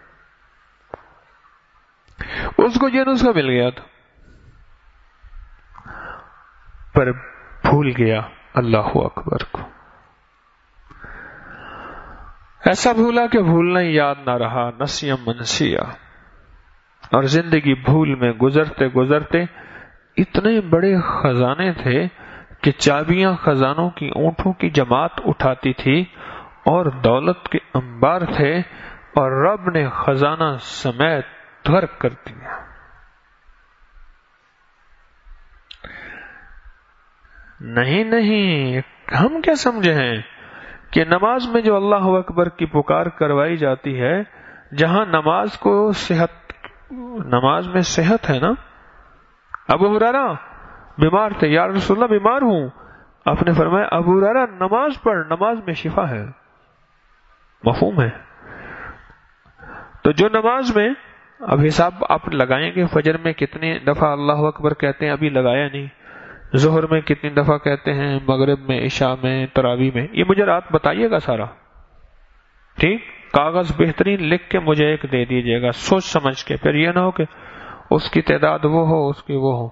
اس کو یہ نسخہ مل گیا تھا پر بھول گیا اللہ اکبر کو، ایسا بھولا کہ بھولنا ہی یاد نہ رہا، نسیم منسیا، اور زندگی بھول میں گزرتے گزرتے اتنے بڑے خزانے تھے کہ چابیاں خزانوں کی اونٹوں کی جماعت اٹھاتی تھی، اور دولت کے انبار تھے، اور رب نے خزانہ سمیت غرق کر دیا۔ نہیں نہیں، ہم کیا سمجھے ہیں کہ نماز میں جو اللہ اکبر کی پکار کروائی جاتی ہے، جہاں نماز کو صحت، نماز میں صحت ہے نا۔ ابو ہریرہ بیمار تھے، یا رسول اللہ بیمار ہوں، آپ نے فرمایا ابو ہریرہ نماز پڑھ، نماز میں شفا ہے، مفہوم ہے۔ تو جو نماز میں، اب حساب آپ لگائیں گے فجر میں کتنی دفعہ اللہ اکبر کہتے ہیں، ابھی لگایا نہیں، ظہر میں کتنی دفعہ کہتے ہیں، مغرب میں، عشاء میں، تراویح میں، یہ مجھے رات بتائیے گا سارا، ٹھیک؟ کاغذ بہترین لکھ کے مجھے ایک دے دیجیے گا، سوچ سمجھ کے، پھر یہ نہ ہو کہ اس کی تعداد وہ ہو، اس کی وہ ہو۔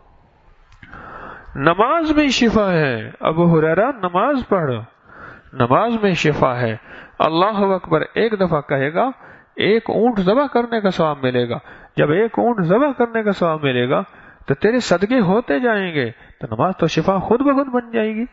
نماز میں شفا ہے، ابو ہریرہ نماز پڑھ، نماز میں شفا ہے۔ اللہ اکبر ایک دفعہ کہے گا، ایک اونٹ ذبح کرنے کا ثواب ملے گا۔ جب ایک اونٹ ذبح کرنے کا ثواب ملے گا تو تیرے صدقے ہوتے جائیں گے، تو نماز تو شفا خود بخود بن جائے گی۔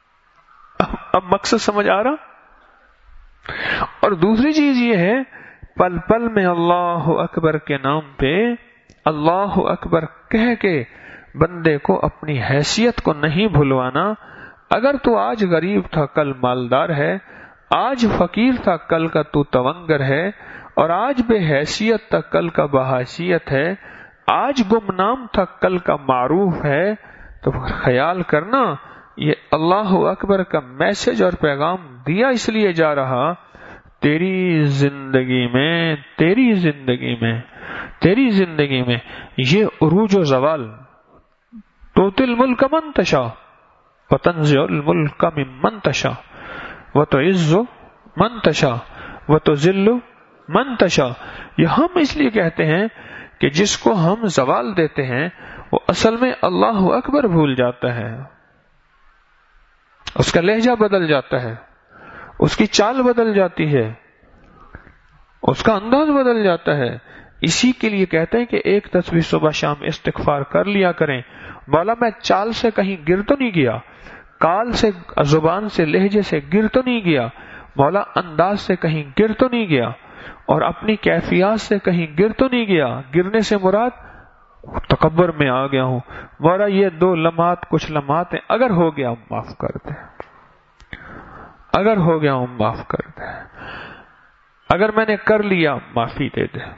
اب, اب مقصد سمجھ آ رہا؟ اور دوسری چیز یہ ہے پل پل میں اللہ اکبر کے نام پہ اللہ اکبر کہہ کے بندے کو اپنی حیثیت کو نہیں بھولوانا. اگر تو آج غریب تھا کل مالدار ہے، آج فقیر تھا کل کا تو تونگر ہے، اور آج بے حیثیت تھا کل کا بحیثیت ہے، آج گمنام تھا کل کا معروف ہے. تو خیال کرنا یہ اللہ اکبر کا میسج اور پیغام دیا اس لیے جا رہا، تیری زندگی میں تیری زندگی میں تیری زندگی میں یہ عروج و زوال، توتی الملک من تشاء وتنزع الملک ممن تشاء وتعز من تشاء وتذل من تشاء. یہ ہم اس لیے کہتے ہیں کہ جس کو ہم زوال دیتے ہیں وہ اصل میں اللہ اکبر بھول جاتا ہے، اس کا لہجہ بدل جاتا ہے، اس کی چال بدل جاتی ہے، اس کا انداز بدل جاتا ہے. اسی کے لیے کہتے ہیں کہ ایک تسبیح صبح شام استغفار کر لیا کریں. مولا میں چال سے کہیں گر تو نہیں گیا، کال سے زبان سے لہجے سے گر تو نہیں گیا، مولا انداز سے کہیں گر تو نہیں گیا، اور اپنی کیفیات سے کہیں گر تو نہیں گیا. گرنے سے مراد تکبر میں آ گیا ہوں، مولا یہ دو لمحات کچھ لمحات ہیں، اگر ہو گیا معاف کر دے، اگر ہو گیا ہوں معاف کر دے، اگر میں نے کر لیا معافی دے دے.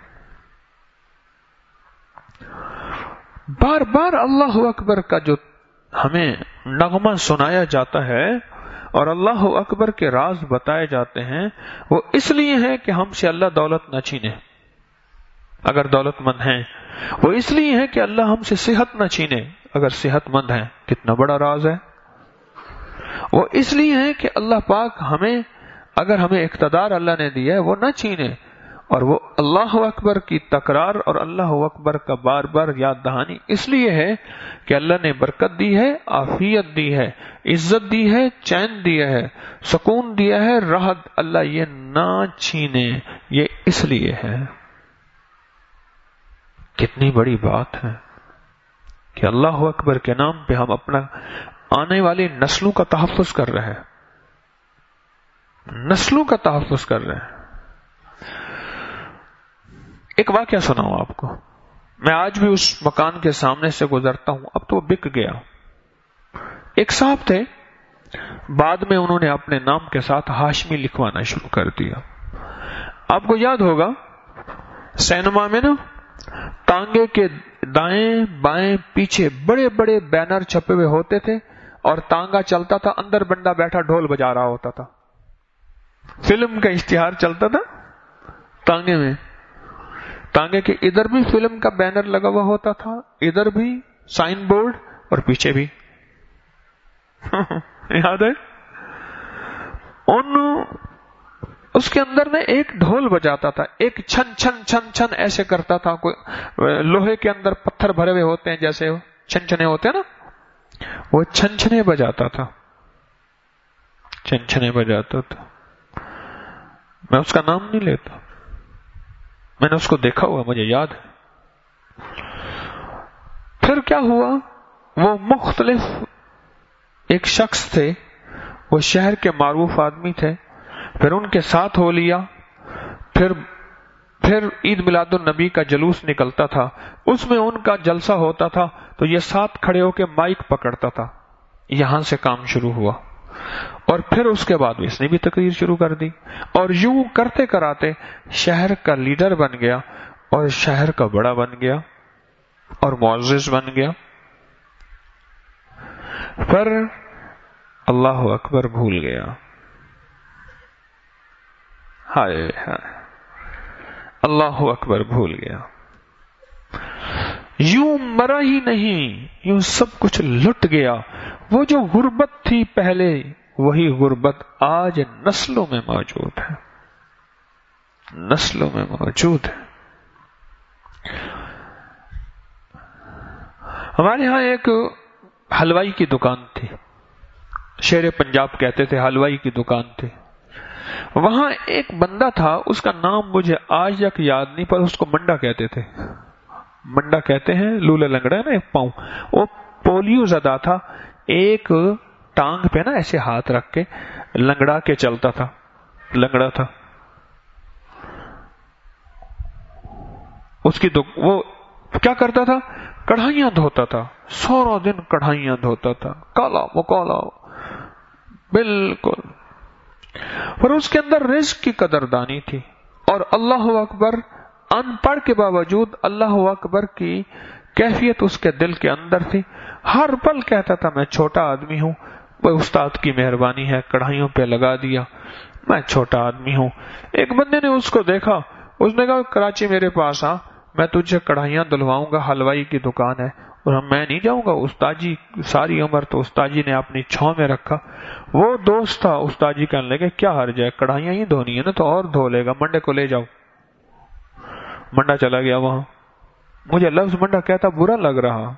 بار بار اللہ اکبر کا جو ہمیں نغمہ سنایا جاتا ہے اور اللہ اکبر کے راز بتائے جاتے ہیں، وہ اس لیے ہے کہ ہم سے اللہ دولت نہ چھینے اگر دولت مند ہیں، وہ اس لیے ہے کہ اللہ ہم سے صحت نہ چھینے اگر صحت مند ہیں. کتنا بڑا راز ہے. وہ اس لیے ہے کہ اللہ پاک ہمیں اگر ہمیں اقتدار اللہ نے دیا ہے وہ نہ چھینے، اور وہ اللہ اکبر کی تکرار اور اللہ اکبر کا بار بار یاد دہانی اس لیے ہے کہ اللہ نے برکت دی ہے، عافیت دی ہے، عزت دی ہے، چین دیا ہے، سکون دیا ہے، راحت اللہ یہ نہ چھینے، یہ اس لیے ہے. کتنی بڑی بات ہے کہ اللہ اکبر کے نام پہ ہم اپنا آنے والی نسلوں کا تحفظ کر رہے ہیں، نسلوں کا تحفظ کر رہے ہیں. ایک واقعہ سناؤں آپ کو. میں آج بھی اس مکان کے سامنے سے گزرتا ہوں، اب تو وہ بک گیا. ایک صاحب تھے، بعد میں انہوں نے اپنے نام کے ساتھ ہاشمی لکھوانا شروع کر دیا. آپ کو یاد ہوگا سینما میں نا تانگے کے دائیں بائیں پیچھے بڑے بڑے بینر چھپے ہوئے ہوتے تھے، اور تانگا چلتا تھا، اندر بندہ بیٹھا ڈھول بجا رہا ہوتا تھا. فلم کا اشتہار چلتا تھا تانگے میں. تانگے کے ادھر بھی فلم کا بینر لگا ہوا ہوتا تھا، ادھر بھی سائن بورڈ، اور پیچھے بھی. یاد ہے؟ ان اس کے اندر میں ایک ڈھول بجاتا تھا، ایک چھن چھن چھن چھن ایسے کرتا تھا. کوئی لوہے کے اندر پتھر بھرے ہوئے ہوتے ہیں جیسے چھن چھنے ہوتے ہیں نا، وہ چھن چھنے بجاتا تھا، چھن چھنے بجاتا تھا. میں اس کا نام نہیں لیتا، میں نے اس کو دیکھا ہوا، مجھے یاد ہے. پھر کیا ہوا، وہ مختلف ایک شخص تھے، وہ شہر کے معروف آدمی تھے. پھر ان کے ساتھ ہو لیا. پھر پھر عید میلاد النبی کا جلوس نکلتا تھا، اس میں ان کا جلسہ ہوتا تھا، تو یہ ساتھ کھڑے ہو کے مائک پکڑتا تھا. یہاں سے کام شروع ہوا، اور پھر اس کے بعد اس نے بھی تقریر شروع کر دی، اور یوں کرتے کراتے شہر کا لیڈر بن گیا، اور شہر کا بڑا بن گیا، اور معزز بن گیا. پر اللہ اکبر بھول گیا. ہائے ہائے، اللہ اکبر بھول گیا. یوں مرا ہی نہیں، یوں سب کچھ لٹ گیا. وہ جو غربت تھی پہلے، وہی غربت آج نسلوں میں موجود ہے، نسلوں میں موجود ہے. ہمارے ہاں ایک حلوائی کی دکان تھی، شیر پنجاب کہتے تھے، حلوائی کی دکان تھی. وہاں ایک بندہ تھا، اس کا نام مجھے آج تک یاد نہیں، پر اس کو منڈا کہتے تھے. منڈا کہتے ہیں لولا لنگڑا ہے نا ایک پاؤں. وہ پولیو زدہ تھا، ایک ٹانگ پہ نا ایسے ہاتھ رکھ کے لنگڑا کے چلتا تھا، لنگڑا تھا. اس کی وہ کیا کرتا تھا؟ کڑھائیاں دھوتا تھا، سارا دن کڑھائیاں دھوتا تھا، کالا مکالا بالکل، پر اس کے اندر رزق کی قدردانی تھی. اور اللہ اکبر، ان پڑھ کے باوجود اللہ اکبر کی کیفیت اس کے دل کے اندر تھی. ہر پل کہتا تھا میں چھوٹا آدمی ہوں، وہ استاد کی مہربانی ہے، کڑھائیوں پہ لگا دیا، میں چھوٹا آدمی ہوں. ایک بندے نے اس کو دیکھا، اس نے کہا کراچی میرے پاس آ، میں تجھے کڑھائیاں دلواؤں گا، حلوائی کی دکان ہے. اور میں نہیں جاؤں گا، استاد جی ساری عمر تو استاد جی نے اپنی چھاؤں میں رکھا. وہ دوست تھا، استاد جی کہنے لگے کیا حرج ہے، کڑھائیاں ہی دھونی ہے نا تو اور دھو لے گا، منڈے کو لے جاؤ. منڈا چلا گیا وہاں. مجھے لفظ منڈا کہتا برا لگ رہا،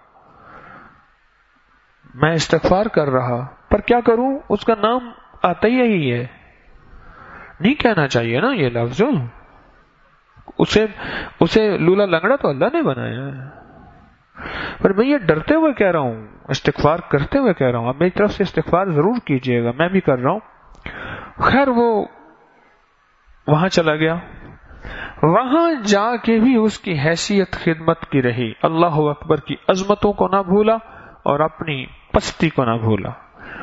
میں استغفار کر رہا، پر کیا کروں، اس کا نام آتا ہی یہی ہے، نہیں کہنا چاہیے نا یہ لفظ. اسے اسے لولا لنگڑا تو اللہ نے بنایا ہے، پر میں یہ ڈرتے ہوئے کہہ رہا ہوں، استغفار کرتے ہوئے کہہ رہا ہوں. اب میری طرف سے استغفار ضرور کیجئے گا، میں بھی کر رہا ہوں. خیر وہ وہاں چلا گیا. وہاں جا کے بھی اس کی حیثیت خدمت کی رہی. اللہ اکبر کی عظمتوں کو نہ بھولا اور اپنی پستی کو نہ بھولا.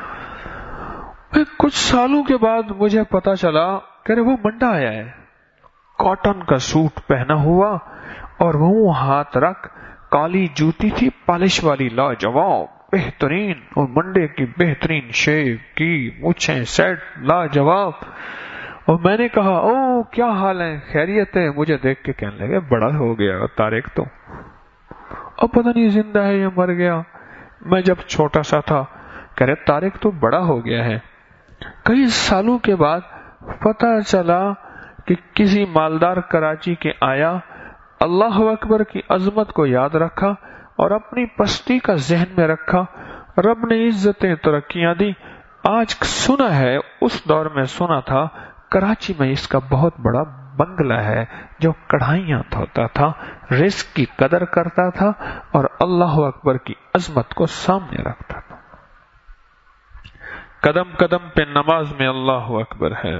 کچھ سالوں کے بعد مجھے پتا چلا کہ وہ منڈا آیا ہے، کاٹن کا سوٹ پہنا ہوا اور وہ ہاتھ رکھ، کالی جوتی تھی پالش والی لاجواب بہترین، اور منڈے کی بہترین شیپ کی، مچھیں سیٹ لاجواب. اور میں نے کہا او کیا حال ہے، خیریت ہے؟ مجھے دیکھ کے کہنے لگے بڑا ہو گیا طارق تو، اب پتہ نہیں زندہ ہے یا مر گیا. میں جب چھوٹا سا تھا کہہ رہے طارق تو بڑا ہو گیا ہے. کئی سالوں کے بعد پتہ چلا کہ کسی مالدار کراچی کے آیا، اللہ اکبر کی عظمت کو یاد رکھا اور اپنی پستی کا ذہن میں رکھا. رب نے عزتیں ترقیاں دی. آج سنا ہے، اس دور میں سنا تھا کراچی میں اس کا بہت بڑا بنگلہ ہے جو کڑھائیاں دھوتا تھا، رزق کی قدر کرتا تھا اور اللہ اکبر کی عظمت کو سامنے رکھتا تھا. قدم قدم پہ نماز میں اللہ اکبر ہے.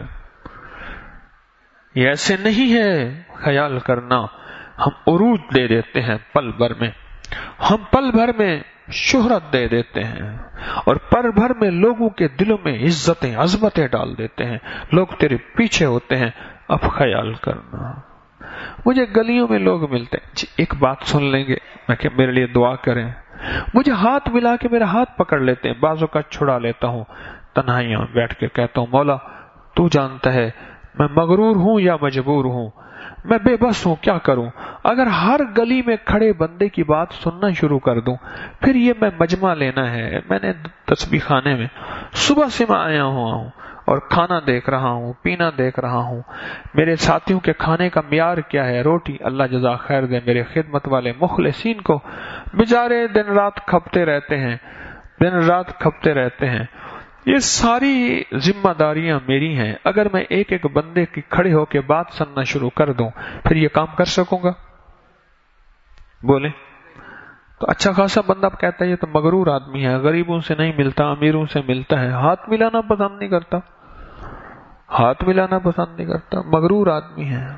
یہ ایسے نہیں ہے، خیال کرنا ہم عروج دے دیتے ہیں پل بھر میں، ہم پل بھر میں شہرت دے دیتے ہیں اور پل بھر میں لوگوں کے دلوں میں عزتیں عظمتیں ڈال دیتے ہیں، لوگ تیرے پیچھے ہوتے ہیں. اب خیال کرنا. مجھے گلیوں میں لوگ ملتے ہیں، جی ایک بات سن لیں گے، میں کہ میرے لیے دعا کریں. مجھے ہاتھ ملا کے میرا ہاتھ پکڑ لیتے ہیں، بازو کا چھڑا لیتا ہوں، تنہائیوں میں بیٹھ کے کہتا ہوں مولا تو جانتا ہے میں مغرور ہوں یا مجبور ہوں، میں بے بس ہوں، کیا کروں؟ اگر ہر گلی میں کھڑے بندے کی بات سننا شروع کر دوں، پھر یہ میں مجمع لینا ہے. میں نے تسبیح خانے میں صبح سے میں آیا ہوا ہوں اور کھانا دیکھ رہا ہوں، پینا دیکھ رہا ہوں. میرے ساتھیوں کے کھانے کا معیار کیا ہے؟ روٹی. اللہ جزا خیر دے میرے خدمت والے مخلصین کو، بیچارے دن رات کھپتے رہتے ہیں، دن رات کھپتے رہتے ہیں. یہ ساری ذمہ داریاں میری ہیں. اگر میں ایک ایک بندے کی کھڑے ہو کے بات سننا شروع کر دوں پھر یہ کام کر سکوں گا؟ بولیں. تو اچھا خاصا بندہ کہتا ہے یہ تو مغرور آدمی ہے، غریبوں سے نہیں ملتا، امیروں سے ملتا ہے، ہاتھ ملانا پسند نہیں کرتا، ہاتھ ملانا پسند نہیں کرتا، مغرور آدمی ہے.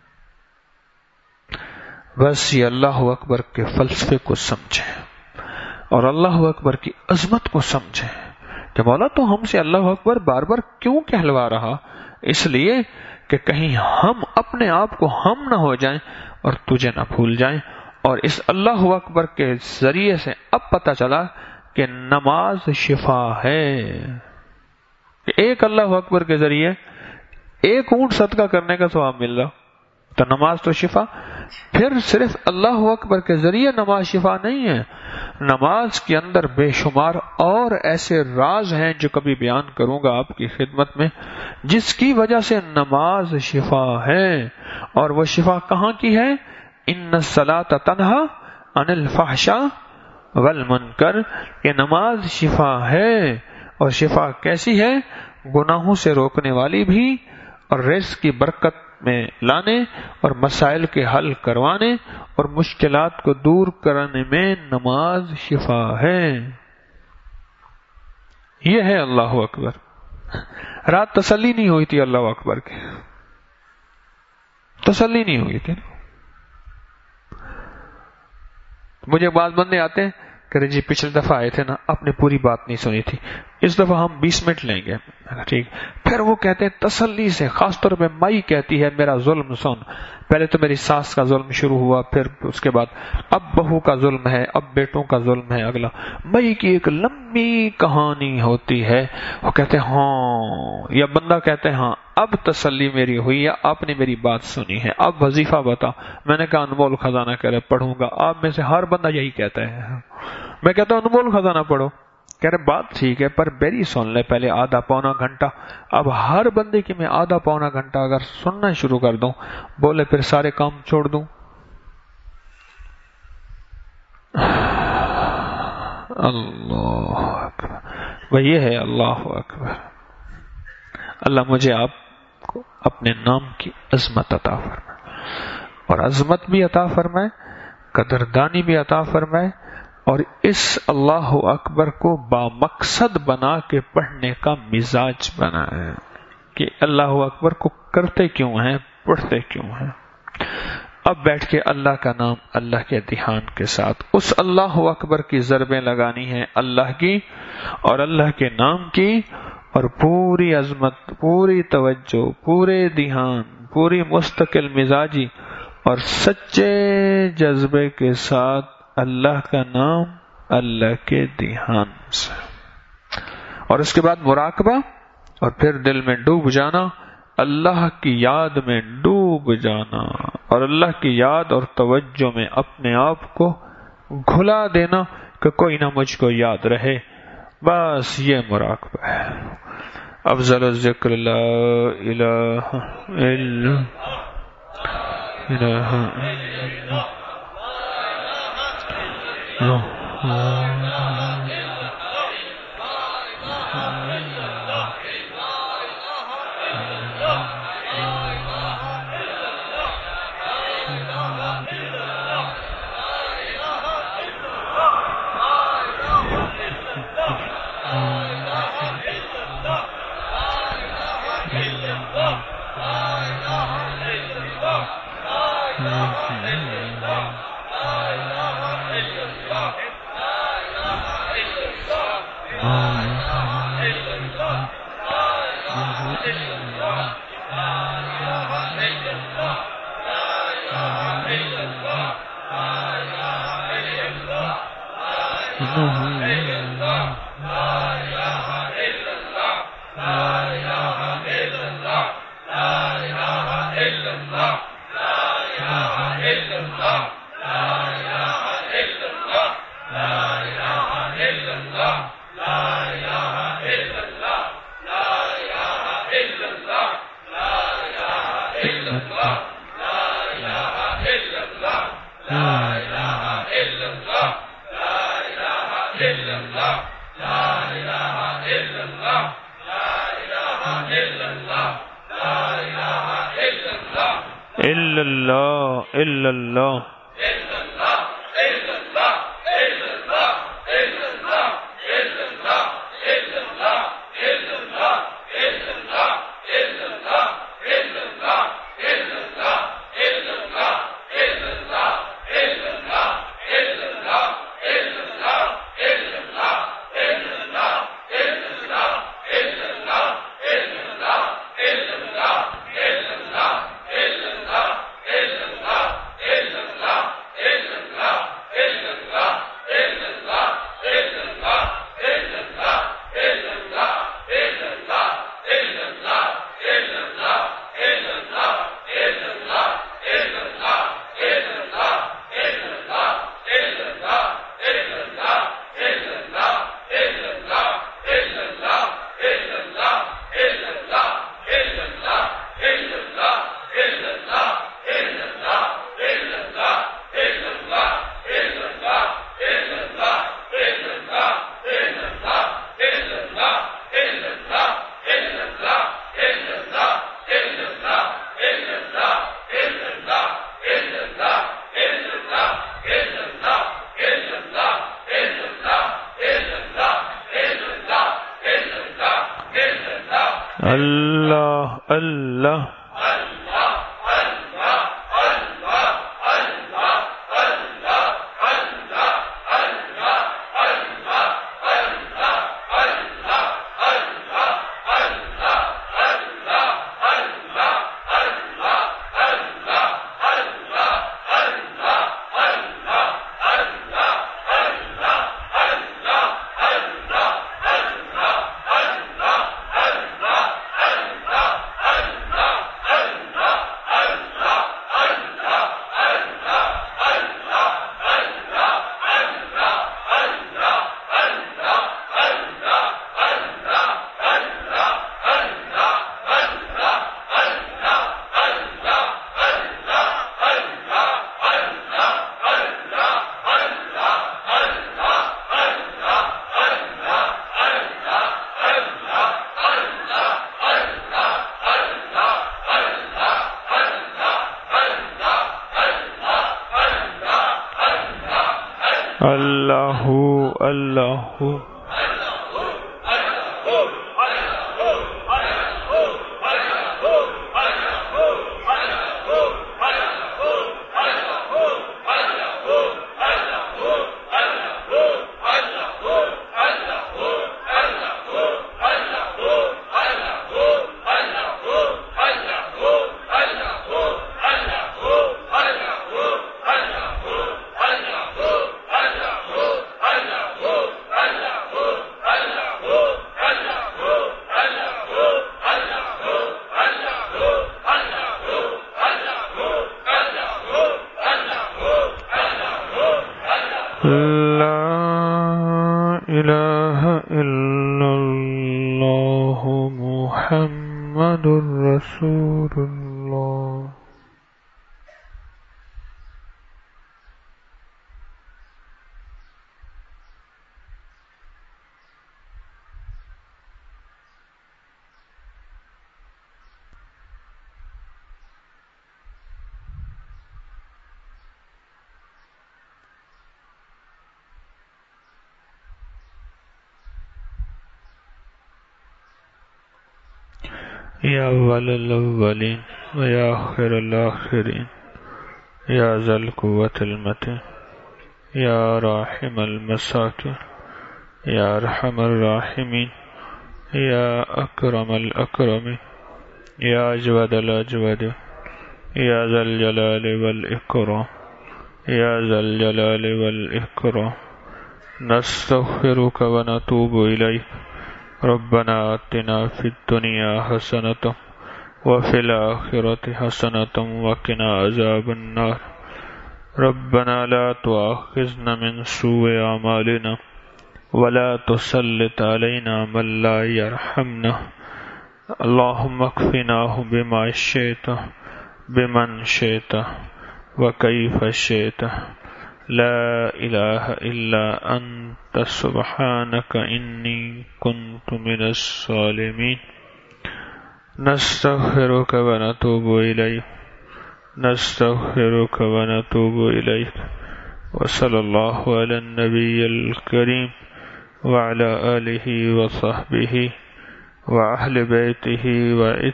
بس یہ اللہ اکبر کے فلسفے کو سمجھیں اور اللہ اکبر کی عظمت کو سمجھیں کہ مولا تو ہم سے اللہ اکبر بار بار کیوں کہلوا رہا؟ اس لیے کہ کہیں ہم اپنے آپ کو ہم نہ ہو جائیں اور تجھے نہ بھول جائیں. اور اس اللہ اکبر کے ذریعے سے اب پتہ چلا کہ نماز شفا ہے. ایک اللہ اکبر کے ذریعے ایک اونٹ صدقہ کرنے کا ثواب مل رہا، تو نماز تو شفا. پھر صرف اللہ اکبر کے ذریعے نماز شفا نہیں ہے، نماز کے اندر بے شمار اور ایسے راز ہیں جو کبھی بیان کروں گا آپ کی خدمت میں، جس کی وجہ سے نماز شفا ہے. اور وہ شفا کہاں کی ہے؟ ان الصلاۃ تنہا عن الفحشاء والمنکر، کہ نماز شفا ہے. اور شفا کیسی ہے؟ گناہوں سے روکنے والی بھی، اور رزق کی برکت میں لانے اور مسائل کے حل کروانے اور مشکلات کو دور کرنے میں نماز شفا ہے. یہ ہے اللہ اکبر. رات تسلی نہیں ہوئی تھی اللہ اکبر کے، تسلی نہیں ہوئی تھی. مجھے بعض بندے آتے ہیں کہ جی پچھلی دفعہ آئے تھے نا، آپ نے پوری بات نہیں سنی تھی، اس دفعہ ہم بیس منٹ لیں گے. ٹھیک. پھر وہ کہتے ہیں تسلی سے، خاص طور پہ مائی کہتی ہے میرا ظلم سن. پہلے تو میری ساس کا ظلم شروع ہوا، پھر اس کے بعد اب بہو کا ظلم ہے، اب بیٹوں کا ظلم ہے. اگلا مائی کی ایک لمبی کہانی ہوتی ہے. وہ کہتے ہیں ہاں، یا بندہ کہتے ہیں ہاں اب تسلی میری ہوئی ہے، آپ نے میری بات سنی ہے، اب وظیفہ بتا. میں نے کہا انمول خزانہ کہہ رہے پڑھوں گا. آپ میں سے ہر بندہ یہی کہتا ہے. میں کہتا ہوں انمول خزانہ پڑھو. کہہ رہے بات ٹھیک ہے پر میری سن لے پہلے آدھا پونا گھنٹہ. اب ہر بندے کی میں آدھا پونا گھنٹہ اگر سننا شروع کر دوں، بولے پھر سارے کام چھوڑ دوں. اللہ اکبر. وہ یہ ہے اللہ اکبر. اللہ مجھے آپ کو اپنے نام کی عظمت عطا فرمائے، اور عظمت بھی عطا فرمائے، قدردانی بھی عطا فرمائے، اور اس اللہ اکبر کو بامقصد بنا کے پڑھنے کا مزاج بنائے کہ اللہ اکبر کو کرتے کیوں ہیں، پڑھتے کیوں ہیں. اب بیٹھ کے اللہ کا نام اللہ کے دھیان کے ساتھ اس اللہ اکبر کی ضربیں لگانی ہیں اللہ کی اور اللہ کے نام کی، اور پوری عظمت، پوری توجہ، پورے دھیان، پوری مستقل مزاجی اور سچے جذبے کے ساتھ اللہ کا نام اللہ کے دھیان سے، اور اس کے بعد مراقبہ، اور پھر دل میں ڈوب جانا، اللہ کی یاد میں ڈوب جانا، اور اللہ کی یاد اور توجہ میں اپنے آپ کو گھلا دینا کہ کوئی نہ مجھ کو یاد رہے. بس یہ مراقبہ ہے. افضل الذکر لا الہ الا الہ الا اللہ. اللہ اللہ اللہ اللہ محمد رسول اللہ. یا اول الاولین و یا آخر الاخرین یا ذا القوة المتین یا راحم المساکین یا ارحم الراحمین یا اکرم الاکرمین یا اجود الاجود یا ذا الجلال والاکرام یا ذا الجلال والاکرام. نستغفرک و نتوب الیک. ربنا آتنا فی الدنیا حسنة وفی الآخرة حسنة وقنا عذاب النار. ربنا لا تؤاخذنا من سوء أعمالنا ولا تسلط علينا من لا يرحمنا. اللهم اكفناه بما شئت بمن شئت وكيف شئت. لا إله إلا أنت سبحانك إني كنت من الظالمين. نستغفرك ونتوب إليك نستغفرك ونتوب إليك. وصلى الله على النبي الكريم وعلى آله وصحبه وأهل بيته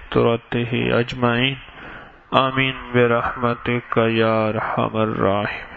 وإترته أجمعين. آمين برحمتك يا أرحم الراحمين.